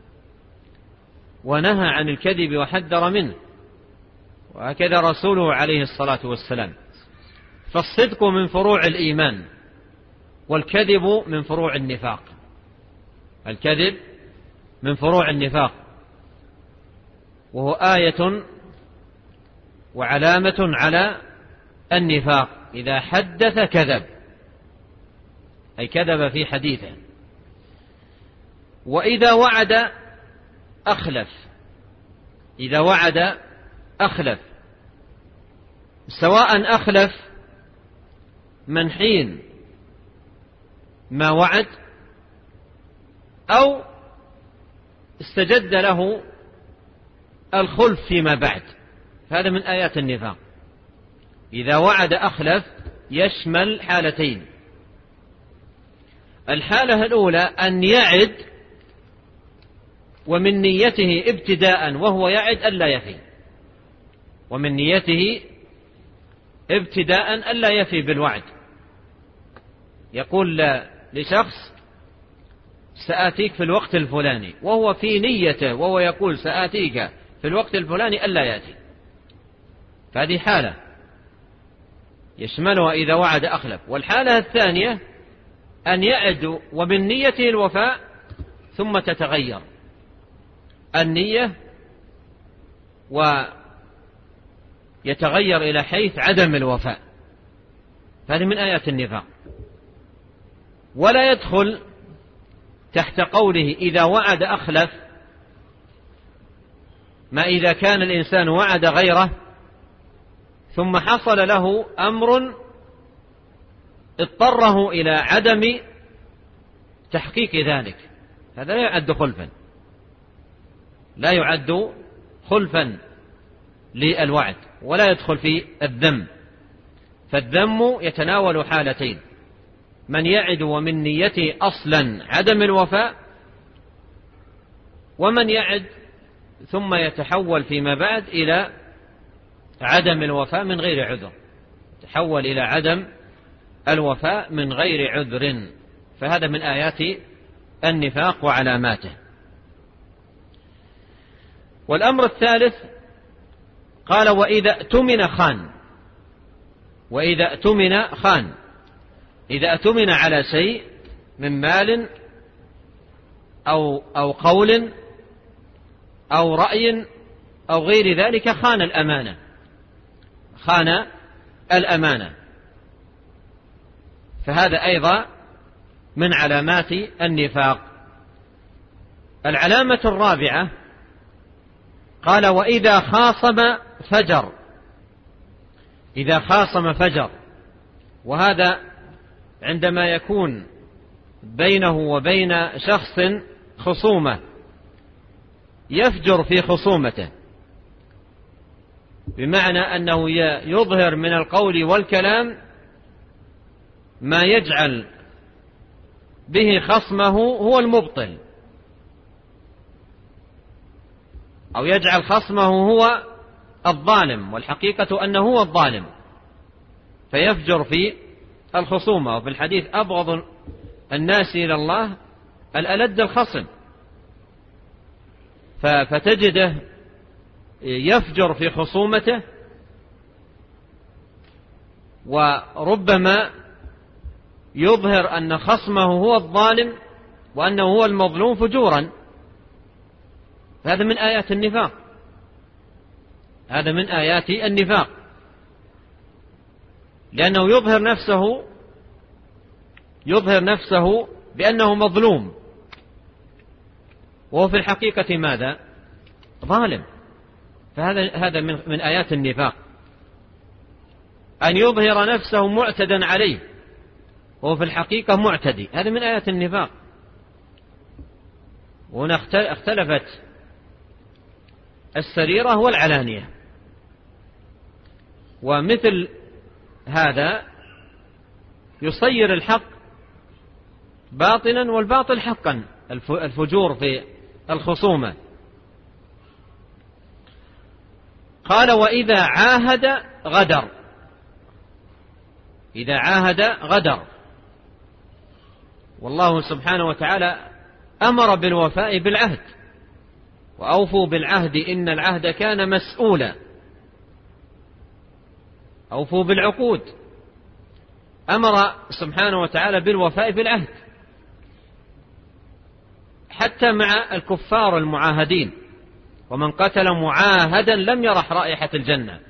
ونهى عن الكذب وحذر منه، وهكذا رسوله عليه الصلاة والسلام. فالصدق من فروع الإيمان، والكذب من فروع النفاق. الكذب من فروع النفاق، وهو آية وعلامة على النفاق. إذا حدث كذب، أي كذب في حديثه. وإذا وعد أخلف. إذا وعد أخلف، سواء أخلف من حين ما وعد أو استجد له الخلف فيما بعد. هذا من آيات النفاق. إذا وعد أخلف يشمل حالتين. الحالة الأولى أن يعد ومن نيته ابتداء وهو يعد ألا يفي، ومن نيته ابتداء ألا يفي بالوعد. يقول لشخص: سآتيك في الوقت الفلاني، وهو في نيته وهو يقول سآتيك في الوقت الفلاني ألا يأتي. فهذه حالة يشملها إذا وعد أخلف. والحالة الثانية أن يعد ومن نيته الوفاء ثم تتغير النية ويتغير إلى حيث عدم الوفاء. هذه من آيات النفاق. ولا يدخل تحت قوله إذا وعد أخلف ما إذا كان الإنسان وعد غيره ثم حصل له أمر اضطره إلى عدم تحقيق ذلك. هذا لا يعد خلفا، لا يعد خلفا للوعد، ولا يدخل في الذم. فالذم يتناول حالتين: من يعد ومن نيته أصلا عدم الوفاء، ومن يعد ثم يتحول فيما بعد إلى عدم الوفاء من غير عذر. تحول إلى عدم الوفاء من غير عذر، فهذا من آيات النفاق وعلاماته. والأمر الثالث قال وإذا اؤتمن خان. وإذا اؤتمن خان، إذا اؤتمن على شيء من مال أو, أو قول أو رأي أو غير ذلك خان الأمانة، خان الأمانة، فهذا أيضا من علامات النفاق. العلامة الرابعة قال وإذا خاصم فجر. إذا خاصم فجر، وهذا عندما يكون بينه وبين شخص خصومة يفجر في خصومته، بمعنى أنه يظهر من القول والكلام ما يجعل به خصمه هو المبطل، أو يجعل خصمه هو الظالم، والحقيقة أنه هو الظالم، فيفجر في الخصومة. وفي الحديث أبغض الناس إلى الله الألد الخصم، فتجده يفجر في خصومته، وربما يظهر أن خصمه هو الظالم وأنه هو المظلوم فجورا. هذا من آيات النفاق، هذا من آيات النفاق، لأنه يظهر نفسه يظهر نفسه بأنه مظلوم، وهو في الحقيقة ماذا؟ ظالم. فهذا هذا من من آيات النفاق، أن يظهر نفسه معتدا عليه وهو في الحقيقة معتدي، هذا من آيات النفاق. وهنا اختلفت السريرة والعلانية، ومثل هذا يصير الحق باطلا والباطل حقا، الفجور في الخصومة. قال وإذا عاهد غدر. إذا عاهد غدر، والله سبحانه وتعالى أمر بالوفاء بالعهد، وأوفوا بالعهد إن العهد كان مسؤولا. أوفوا بالعقود، أمر سبحانه وتعالى بالوفاء بالعهد حتى مع الكفار المعاهدين، ومن قتل معاهدا لم يرح رائحة الجنة،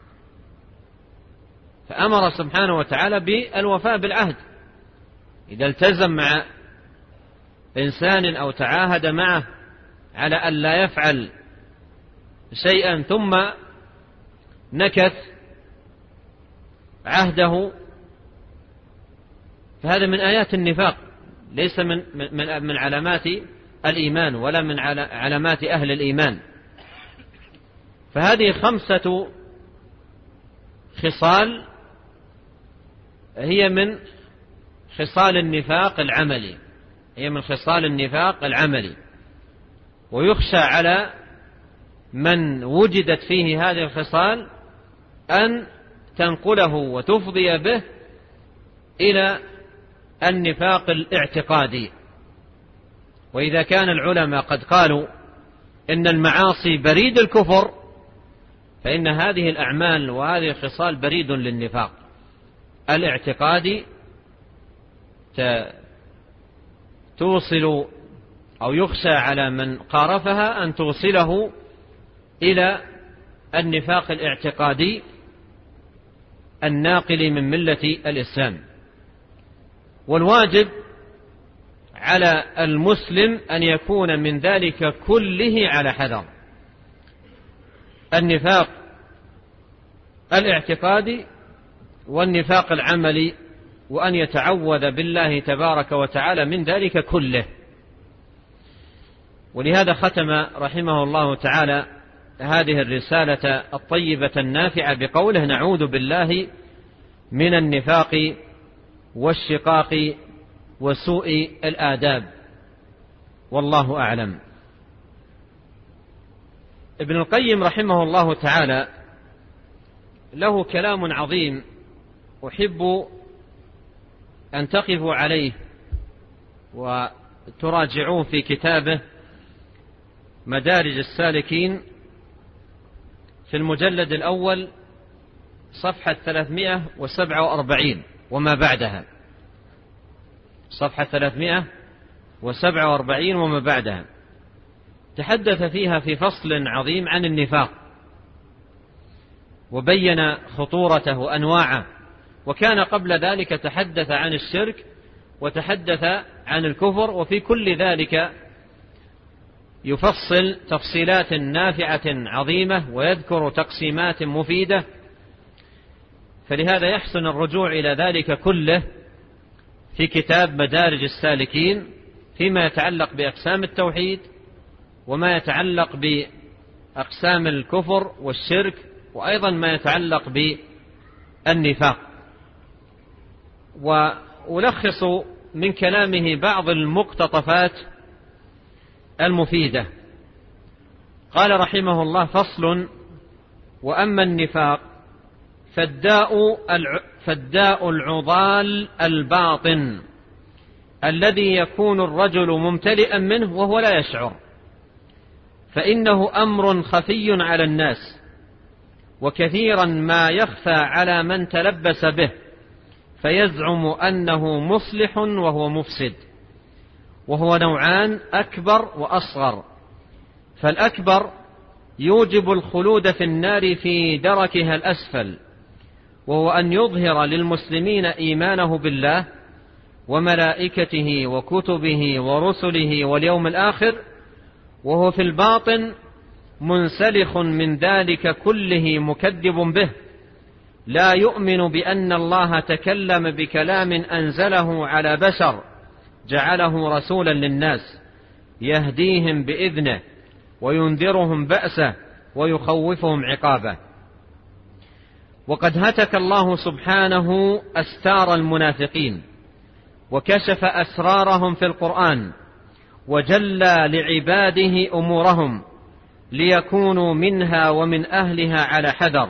فأمر سبحانه وتعالى بالوفاء بالعهد. إذا التزم مع إنسان أو تعاهد معه على أن لا يفعل شيئا ثم نكث عهده، فهذا من آيات النفاق، ليس من من من علامات الإيمان ولا من علامات أهل الإيمان. فهذه خمسة خصال هي من خصال النفاق العملي، هي من خصال النفاق العملي، ويخشى على من وجدت فيه هذه الخصال أن تنقله وتفضي به إلى النفاق الاعتقادي. وإذا كان العلماء قد قالوا إن المعاصي بريد الكفر، فإن هذه الأعمال وهذه الخصال بريد للنفاق الاعتقادي، توصل أو يخشى على من قارفها أن توصله إلى النفاق الاعتقادي الناقل من ملة الإسلام. والواجب على المسلم أن يكون من ذلك كله على حذر، النفاق الاعتقادي والنفاق العملي، وأن يتعوذ بالله تبارك وتعالى من ذلك كله. ولهذا ختم رحمه الله تعالى هذه الرسالة الطيبة النافعة بقوله: نعوذ بالله من النفاق والشقاق وسوء الآداب، والله أعلم. ابن القيم رحمه الله تعالى له كلام عظيم أحب أن تقفوا عليه وتراجعوه في كتابه مدارج السالكين في المجلد الأول صفحة ثلاثمائة وسبعة وأربعين وما بعدها، صفحة ثلاثمائة وسبعة وأربعين وما بعدها، تحدث فيها في فصل عظيم عن النفاق وبين خطورته وأنواعه، وكان قبل ذلك تحدث عن الشرك وتحدث عن الكفر، وفي كل ذلك يفصل تفصيلات نافعة عظيمة ويذكر تقسيمات مفيدة، فلهذا يحسن الرجوع إلى ذلك كله في كتاب مدارج السالكين فيما يتعلق بأقسام التوحيد وما يتعلق بأقسام الكفر والشرك، وأيضا ما يتعلق بالنفاق. وألخص من كلامه بعض المقتطفات المفيدة. قال رحمه الله: فصل: وأما النفاق فالداء فالداء العضال الباطن الذي يكون الرجل ممتلئا منه وهو لا يشعر، فإنه أمر خفي على الناس، وكثيرا ما يخفى على من تلبس به فيزعم أنه مصلح وهو مفسد، وهو نوعان: أكبر وأصغر. فالأكبر يوجب الخلود في النار في دركها الأسفل، وهو أن يظهر للمسلمين إيمانه بالله وملائكته وكتبه ورسله واليوم الآخر، وهو في الباطن منسلخ من ذلك كله مكذب به، لا يؤمن بأن الله تكلم بكلام أنزله على بشر جعله رسولا للناس يهديهم بإذنه وينذرهم بأسه ويخوفهم عقابه. وقد هتك الله سبحانه أستار المنافقين وكشف أسرارهم في القرآن، وجلى لعباده أمورهم ليكونوا منها ومن أهلها على حذر.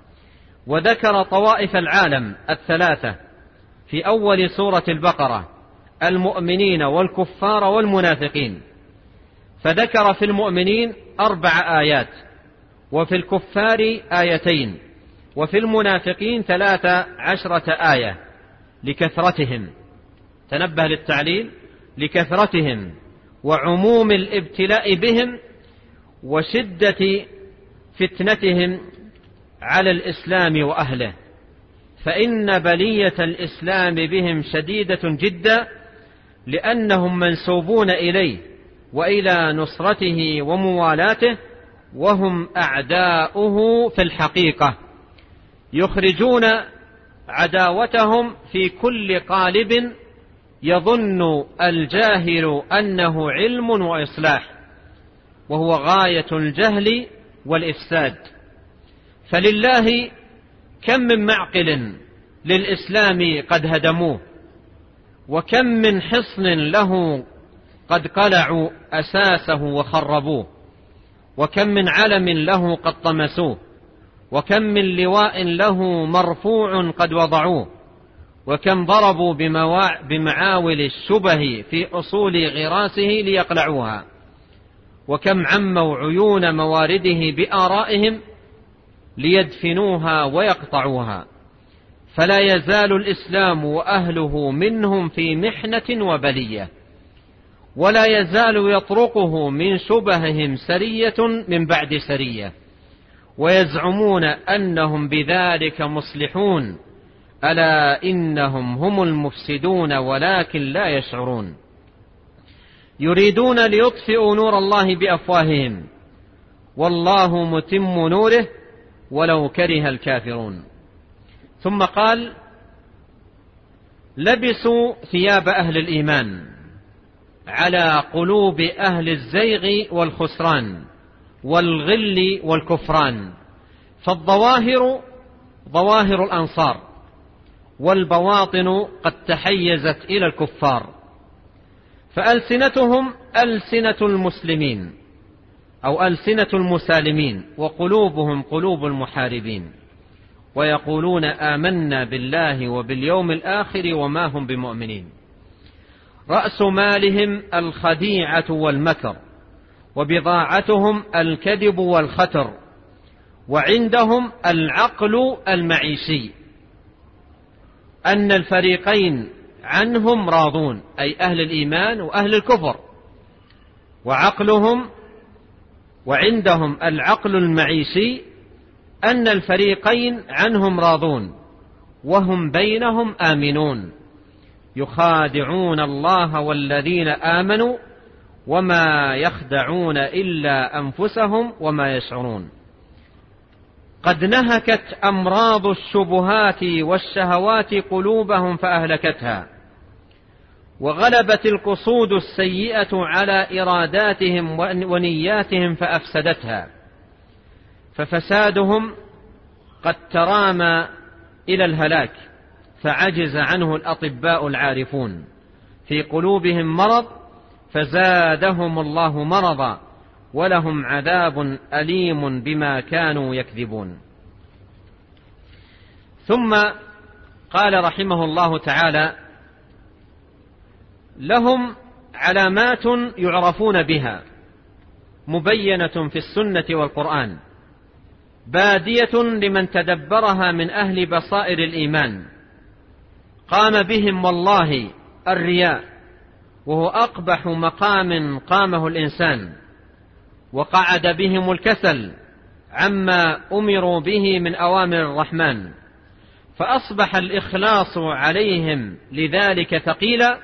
وذكر طوائف العالم الثلاثة في أول سورة البقرة: المؤمنين والكفار والمنافقين، فذكر في المؤمنين أربع آيات، وفي الكفار آيتين، وفي المنافقين ثلاث عشرة آية لكثرتهم. تنبه للتعليل: لكثرتهم وعموم الابتلاء بهم وشدة فتنتهم على الإسلام وأهله، فإن بلية الإسلام بهم شديدة جدا، لأنهم منسوبون إليه وإلى نصرته وموالاته، وهم أعداؤه في الحقيقة، يخرجون عداوتهم في كل قالب يظن الجاهل أنه علم وإصلاح، وهو غاية الجهل والإفساد. فلله كم من معقل للإسلام قد هدموه، وكم من حصن له قد قلعوا أساسه وخربوه، وكم من علم له قد طمسوه، وكم من لواء له مرفوع قد وضعوه، وكم ضربوا بمعاول الشبه في أصول غراسه ليقلعوها، وكم عموا عيون موارده بآرائهم ليدفنوها ويقطعوها. فلا يزال الإسلام وأهله منهم في محنة وبلية، ولا يزال يطرقه من شبههم سرية من بعد سرية، ويزعمون أنهم بذلك مصلحون، ألا إنهم هم المفسدون ولكن لا يشعرون. يريدون ليطفئوا نور الله بأفواههم والله متم نوره ولو كره الكافرون. ثم قال: لبسوا ثياب أهل الإيمان على قلوب أهل الزيغ والخسران والغل والكفران، فالظواهر ظواهر الأنصار، والبواطن قد تحيزت إلى الكفار، فألسنتهم ألسنة المسلمين أو ألسنة المسالمين، وقلوبهم قلوب المحاربين. ويقولون آمنا بالله وباليوم الآخر وما هم بمؤمنين. رأس مالهم الخديعة والمكر، وبضاعتهم الكذب والختر، وعندهم العقل المعيشي، أن الفريقين عنهم راضون، أي أهل الإيمان وأهل الكفر، وعقلهم وعندهم العقل المعيشي أن الفريقين عنهم راضون، وهم بينهم آمنون، يخادعون الله والذين آمنوا وما يخدعون إلا أنفسهم وما يشعرون. قد نهكت أمراض الشبهات والشهوات قلوبهم فأهلكتها، وغلبت القصود السيئة على إراداتهم ونياتهم فأفسدتها، ففسادهم قد ترامى إلى الهلاك، فعجز عنه الأطباء العارفون. في قلوبهم مرض فزادهم الله مرضا، ولهم عذاب أليم بما كانوا يكذبون. ثم قال رحمه الله تعالى: لهم علامات يعرفون بها مبينة في السنة والقرآن، بادية لمن تدبرها من أهل بصائر الإيمان. قام بهم والله الرياء، وهو أقبح مقام قامه الإنسان، وقعد بهم الكسل عما أمروا به من أوامر الرحمن، فأصبح الإخلاص عليهم لذلك ثقيلا،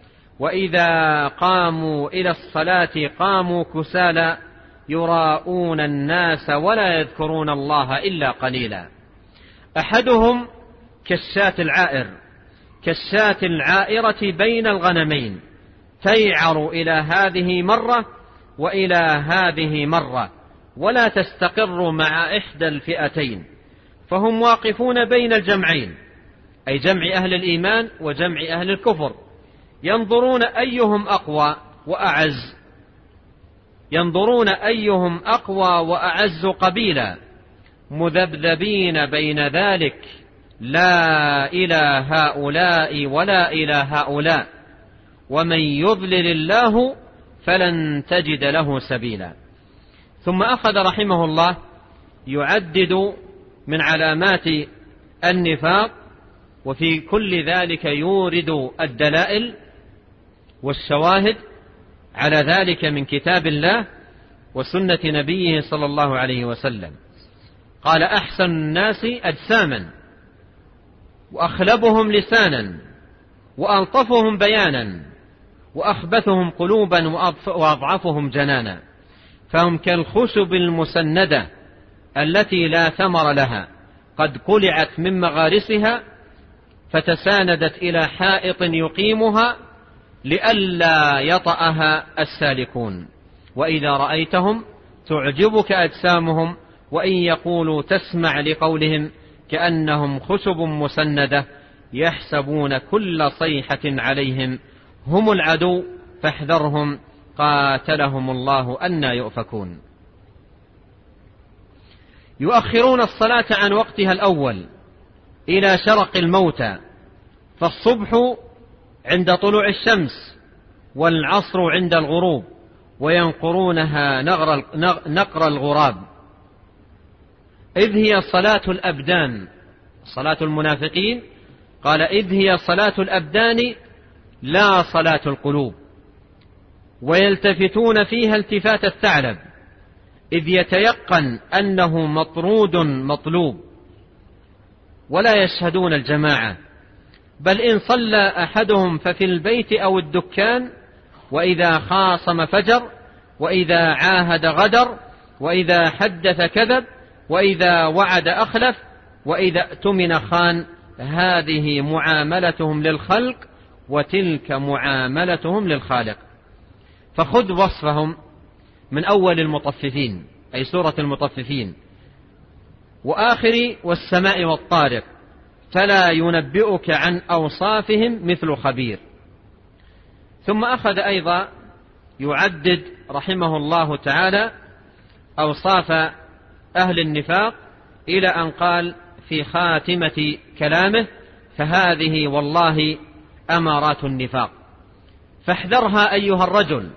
وإذا قاموا إلى الصلاة قاموا كسالى يراءون الناس ولا يذكرون الله إلا قليلا. أحدهم كالشاة العائر كالشاة العائرة بين الغنمين، تيعر إلى هذه مرة وإلى هذه مرة، ولا تستقر مع إحدى الفئتين، فهم واقفون بين الجمعين، أي جمع أهل الإيمان وجمع أهل الكفر، ينظرون أيهم أقوى وأعز ينظرون أيهم أقوى وأعز قبيلا، مذبذبين بين ذلك، لا إلى هؤلاء ولا إلى هؤلاء، ومن يضلل الله فلن تجد له سبيلا. ثم أخذ رحمه الله يعدد من علامات النفاق، وفي كل ذلك يورد الدلائل والشواهد على ذلك من كتاب الله وسنة نبيه صلى الله عليه وسلم. قال: أحسن الناس أجساما، وأخلبهم لسانا، وألطفهم بيانا، وأخبثهم قلوبا، وأضعفهم جنانا، فهم كالخشب المسندة التي لا ثمر لها، قد قلعت من مغارسها فتساندت إلى حائط يقيمها لئلا يطأها السالكون. وإذا رأيتهم تعجبك أجسامهم، وإن يقولوا تسمع لقولهم، كأنهم خشب مسندة يحسبون كل صيحة عليهم هم العدو فاحذرهم قاتلهم الله أنى يؤفكون. يؤخرون الصلاة عن وقتها الأول إلى شرق الموتى، فالصبح عند طلوع الشمس والعصر عند الغروب، وينقرونها نقر الغراب، إذ هي صلاة الأبدان. صلاة المنافقين قال: إذ هي صلاة الأبدان لا صلاة القلوب، ويلتفتون فيها التفات الثعلب، إذ يتيقن أنه مطرود مطلوب، ولا يشهدون الجماعة، بل إن صلى أحدهم ففي البيت أو الدكان، وإذا خاصم فجر، وإذا عاهد غدر، وإذا حدث كذب، وإذا وعد أخلف، وإذا اؤتمن خان. هذه معاملتهم للخلق، وتلك معاملتهم للخالق. فخذ وصفهم من أول المطففين، أي سورة المطففين، وآخر والسماء والطارق، فلا ينبئك عن أوصافهم مثل خبير. ثم أخذ أيضا يعدد رحمه الله تعالى أوصاف أهل النفاق، إلى أن قال: في خاتمة كلامه، فهذه والله أمارات النفاق. فاحذرها أيها الرجل،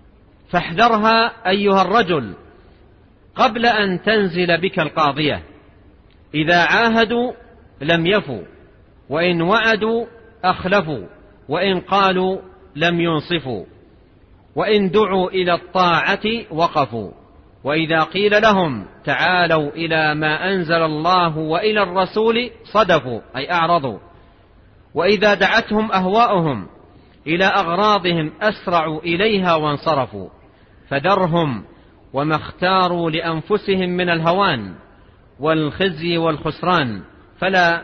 فاحذرها أيها الرجل قبل أن تنزل بك القاضية. إذا عاهدوا لم يفوا، وإن وعدوا أخلفوا، وإن قالوا لم ينصفوا، وإن دعوا إلى الطاعة وقفوا، وإذا قيل لهم تعالوا إلى ما أنزل الله وإلى الرسول صدفوا أي أعرضوا، وإذا دعتهم أهواؤهم إلى أغراضهم أسرعوا إليها وانصرفوا. فذرهم وما اختاروا لأنفسهم من الهوان والخزي والخسران، فلا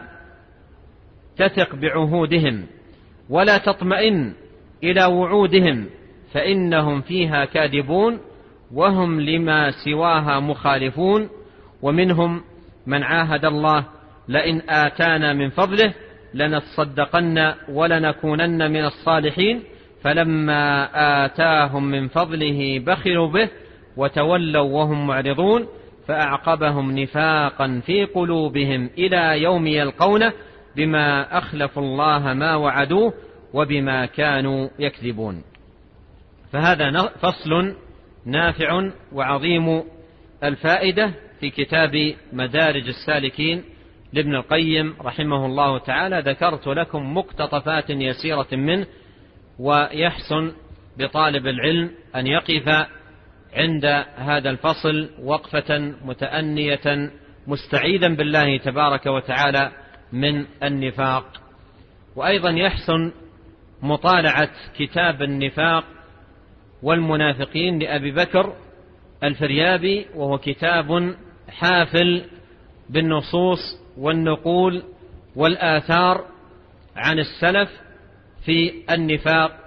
تثق بعهودهم ولا تطمئن إلى وعودهم، فإنهم فيها كاذبون وهم لما سواها مخالفون. ومنهم من عاهد الله لئن آتانا من فضله لنتصدقن ولنكونن من الصالحين، فلما آتاهم من فضله بخلوا به وتولوا وهم معرضون، فأعقبهم نفاقا في قلوبهم إلى يوم يلقونه بما أخلفوا الله ما وعدوه وبما كانوا يكذبون. فهذا فصل نافع وعظيم الفائدة في كتاب مدارج السالكين لابن القيم رحمه الله تعالى. ذكرت لكم مقتطفات يسيرة منه، ويحسن بطالب العلم أن يقف عند هذا الفصل وقفة متأنية مستعيذا بالله تبارك وتعالى من النفاق. وأيضا يحسن مطالعة كتاب النفاق والمنافقين لأبي بكر الفريابي، وهو كتاب حافل بالنصوص والنقول والآثار عن السلف في النفاق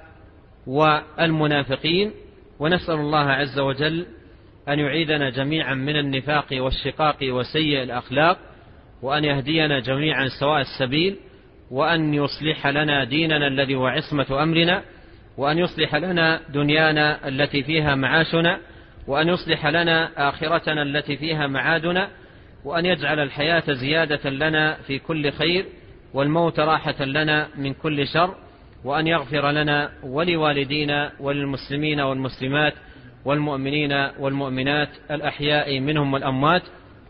والمنافقين. ونسأل الله عز وجل أن يعيذنا جميعا من النفاق والشقاق وسيء الأخلاق، وأن يهدينا جميعا سواء السبيل، وأن يصلح لنا ديننا الذي هو عصمة أمرنا، وأن يصلح لنا دنيانا التي فيها معاشنا، وأن يصلح لنا آخرتنا التي فيها معادنا، وأن يجعل الحياة زيادة لنا في كل خير والموت راحة لنا من كل شر، وأن يغفر لنا ولوالدينا وللمسلمين والمسلمات والمؤمنين والمؤمنات الأحياء منهم والأموات،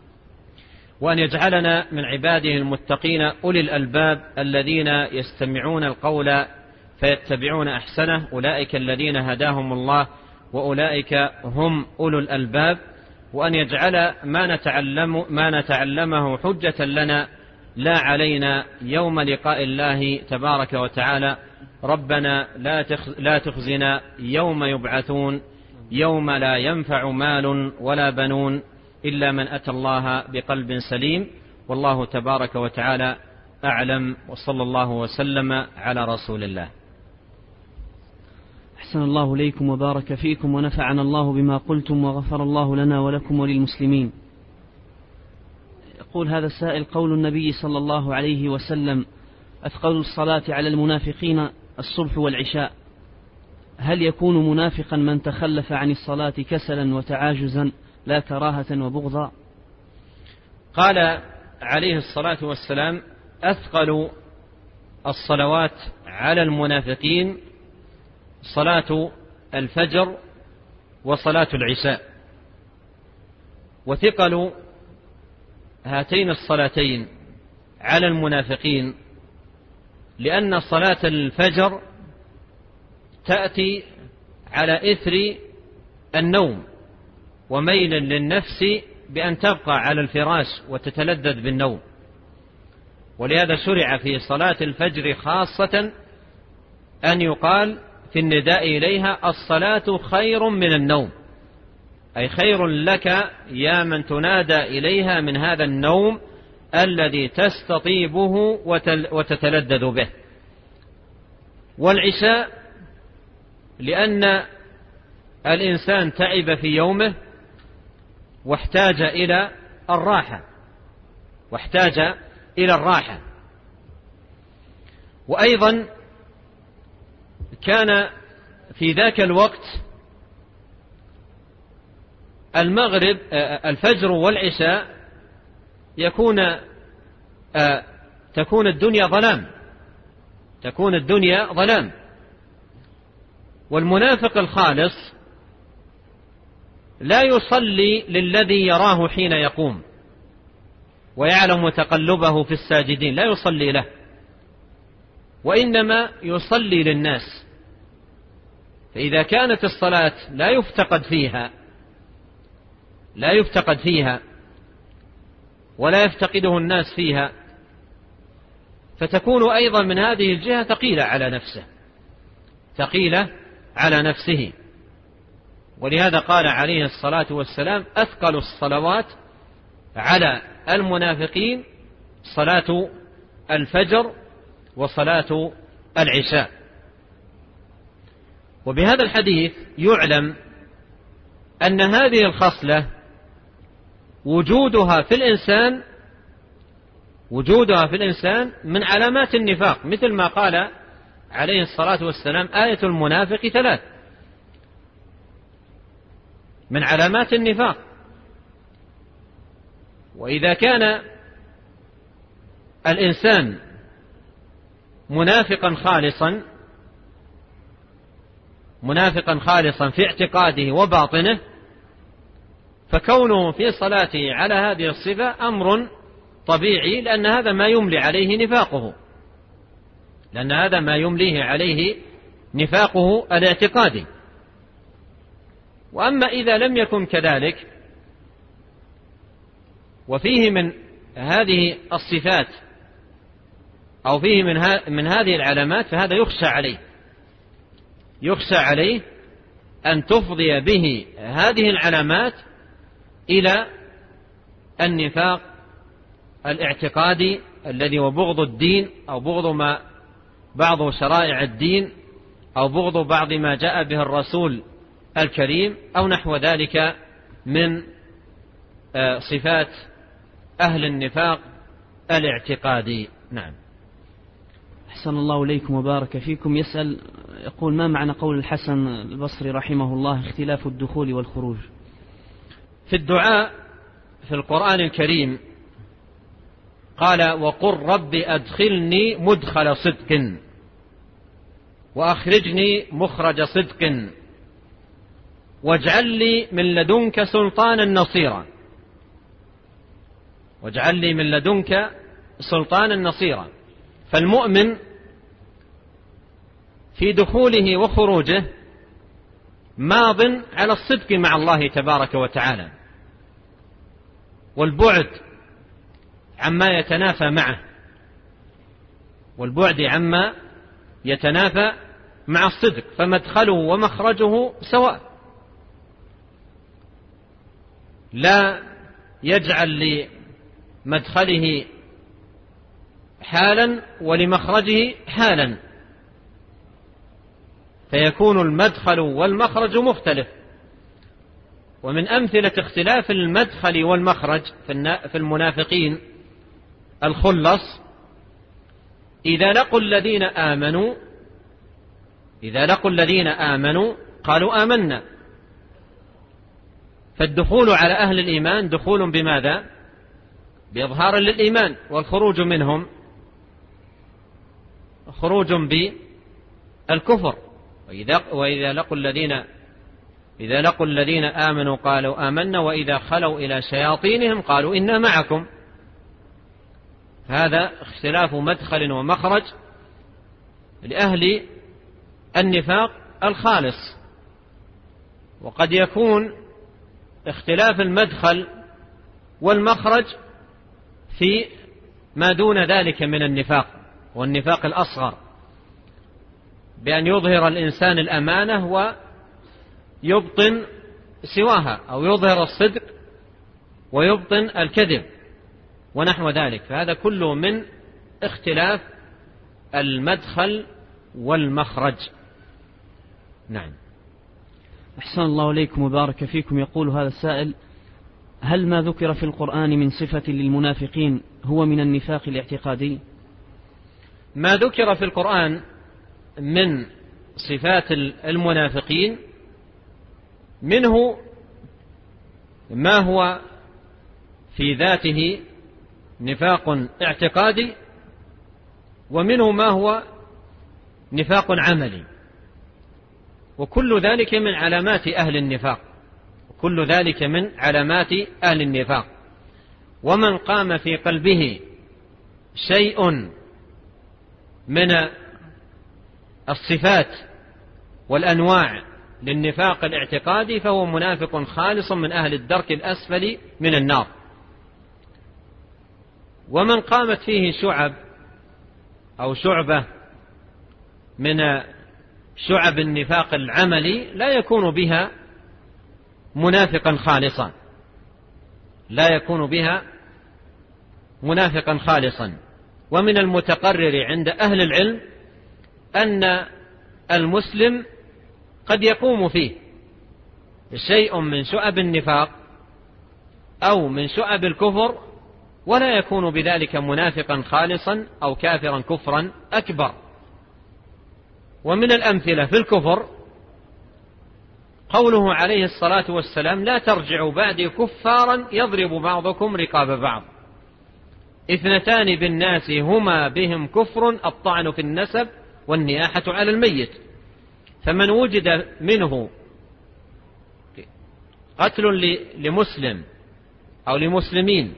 وأن يجعلنا من عباده المتقين أولي الألباب الذين يستمعون القول فيتبعون أحسنه، أولئك الذين هداهم الله وأولئك هم أولو الألباب. وأن يجعل ما نتعلم ما نتعلمه حجة لنا لا علينا يوم لقاء الله تبارك وتعالى. ربنا لا تخزنا يوم يبعثون يوم لا ينفع مال ولا بنون إلا من أتى الله بقلب سليم. والله تبارك وتعالى أعلم، وصلى الله وسلم على رسول الله. أحسن الله إليكم وبارك فيكم ونفعنا الله بما قلتم وغفر الله لنا ولكم وللمسلمين. يقول هذا السائل: قول النبي صلى الله عليه وسلم: أثقل الصلاة على المنافقين الصبح والعشاء، هل يكون منافقا من تخلف عن الصلاة كسلا وتعاجزا لا كراهة وبغضا؟ قال عليه الصلاة والسلام: أثقل الصلوات على المنافقين صلاة الفجر وصلاة العشاء. وثقل هاتين الصلاتين على المنافقين لأن صلاة الفجر تأتي على إثر النوم وميل للنفس بأن تبقى على الفراش وتتلذذ بالنوم، ولهذا شرع في صلاة الفجر خاصة أن يقال في النداء إليها: الصلاة خير من النوم، أي خير لك يا من تنادى إليها من هذا النوم الذي تستطيبه وتتلذذ به. والعشاء لأن الإنسان تعب في يومه واحتاج إلى الراحة واحتاج إلى الراحة. وأيضا كان في ذاك الوقت المغرب الفجر والعشاء يكون آه تكون الدنيا ظلام، تكون الدنيا ظلام. والمنافق الخالص لا يصلي للذي يراه حين يقوم ويعلم تقلبه في الساجدين، لا يصلي له، وإنما يصلي للناس. فإذا كانت الصلاة لا يفتقد فيها لا يفتقد فيها ولا يفتقده الناس فيها، فتكون أيضا من هذه الجهة ثقيلة على نفسه ثقيلة على نفسه. ولهذا قال عليه الصلاة والسلام: أثقل الصلوات على المنافقين صلاة الفجر وصلاة العشاء. وبهذا الحديث يعلم أن هذه الخصلة وجودها في الإنسان وجودها في الإنسان من علامات النفاق، مثل ما قال عليه الصلاة والسلام: آية المنافق ثلاث، من علامات النفاق. وإذا كان الإنسان منافقا خالصا منافقا خالصا في اعتقاده وباطنه، فكونه في صلاته على هذه الصفة أمر طبيعي، لأن هذا ما يملي عليه نفاقه لأن هذا ما يمليه عليه نفاقه الاعتقادي. وأما إذا لم يكن كذلك وفيه من هذه الصفات أو فيه من, من هذه العلامات، فهذا يخشى عليه يخشى عليه أن تفضي به هذه العلامات إلى النفاق الاعتقادي الذي هو بغض الدين، أو بغض ما بعض شرائع الدين، أو بغض بعض ما جاء به الرسول الكريم، أو نحو ذلك من صفات أهل النفاق الاعتقادي. نعم. أحسن الله إليكم وبارك فيكم. يسأل يقول: ما معنى قول الحسن البصري رحمه الله: اختلاف الدخول والخروج؟ في الدعاء في القرآن الكريم قال: وقل رب أدخلني مدخل صدق وأخرجني مخرج صدق واجعل لي من لدنك سلطانا نصيرا واجعل لي من لدنك سلطانا نصيرا. فالمؤمن في دخوله وخروجه ماض على الصدق مع الله تبارك وتعالى، والبعد عما يتنافى معه والبعد عما يتنافى مع الصدق، فمدخله ومخرجه سواء، لا يجعل لمدخله حالا ولمخرجه حالا، فيكون المدخل والمخرج مختلف. ومن أمثلة اختلاف المدخل والمخرج في المنافقين الخلص: إذا لقوا الذين آمنوا إذا لقوا الذين آمنوا قالوا آمنا. فالدخول على أهل الإيمان دخول بماذا؟ بإظهار للإيمان، والخروج منهم خروج بالكفر. وإذا, وإذا لقوا الذين إذا لقوا الذين آمنوا قالوا آمنا وإذا خلوا إلى شياطينهم قالوا إنا معكم. هذا اختلاف مدخل ومخرج لأهل النفاق الخالص. وقد يكون اختلاف المدخل والمخرج في ما دون ذلك من النفاق والنفاق الأصغر، بأن يظهر الإنسان الأمانة ويبطن سواها، أو يظهر الصدق ويبطن الكذب ونحو ذلك. فهذا كله من اختلاف المدخل والمخرج. نعم. أحسن الله إليكم وبارك فيكم. يقول هذا السائل: هل ما ذكر في القرآن من صفة للمنافقين هو من النفاق الاعتقادي؟ ما ذكر في القرآن من صفات المنافقين منه ما هو في ذاته نفاق اعتقادي، ومنه ما هو نفاق عملي، وكل ذلك من علامات أهل النفاق، كل ذلك من علامات أهل النفاق. ومن قام في قلبه شيء من الصفات والأنواع للنفاق الاعتقادي فهو منافق خالص من أهل الدرك الأسفل من النار. ومن قامت فيه شعب أو شعبة من شعب النفاق العملي لا يكون بها منافقا خالصا، لا يكون بها منافقا خالصا. ومن المتقرر عند أهل العلم أن المسلم قد يقوم فيه شيء من شعب النفاق أو من شعب الكفر ولا يكون بذلك منافقا خالصا أو كافرا كفرا أكبر. ومن الأمثلة في الكفر قوله عليه الصلاة والسلام: لا ترجعوا بعدي كفارا يضرب بعضكم رقاب بعض، اثنتان بالناس هما بهم كفر، الطعن في النسب والنياحة على الميت. فمن وجد منه قتل لمسلم أو لمسلمين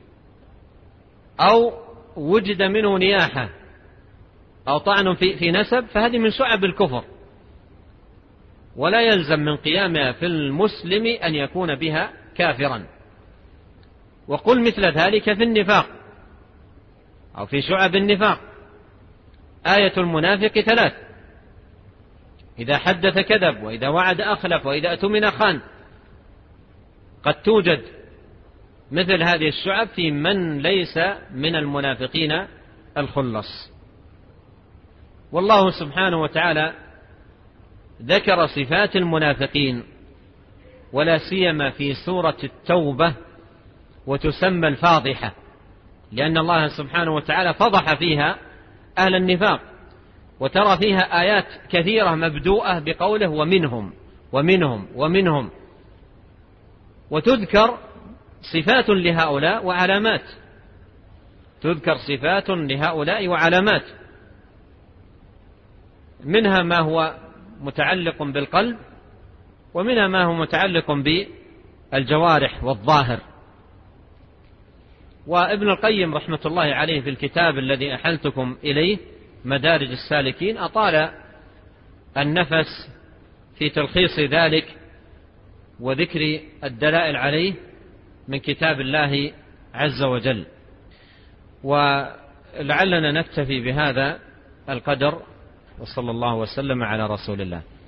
أو وجد منه نياحة أو طعن في, في نسب فهذه من شعب الكفر، ولا يلزم من قيامها في المسلم أن يكون بها كافرا. وقل مثل ذلك في النفاق أو في شعب النفاق: آية المنافق ثلاث: إذا حدث كذب، وإذا وعد أخلف، وإذا اؤتمن خان. قد توجد مثل هذه الشعب في من ليس من المنافقين الخلص. والله سبحانه وتعالى ذكر صفات المنافقين ولا سيما في سورة التوبة، وتسمى الفاضحة، لأن الله سبحانه وتعالى فضح فيها أهل النفاق، وترى فيها آيات كثيرة مبدوءة بقوله ومنهم ومنهم ومنهم، وتذكر صفات لهؤلاء وعلامات، تذكر صفات لهؤلاء وعلامات، منها ما هو متعلق بالقلب، ومنها ما هو متعلق بالجوارح والظاهر. وابن القيم رحمة الله عليه في الكتاب الذي أحلتكم إليه مدارج السالكين أطال النفس في تلخيص ذلك وذكر الدلائل عليه من كتاب الله عز وجل. ولعلنا نكتفي بهذا القدر، وصلى الله وسلم على رسول الله.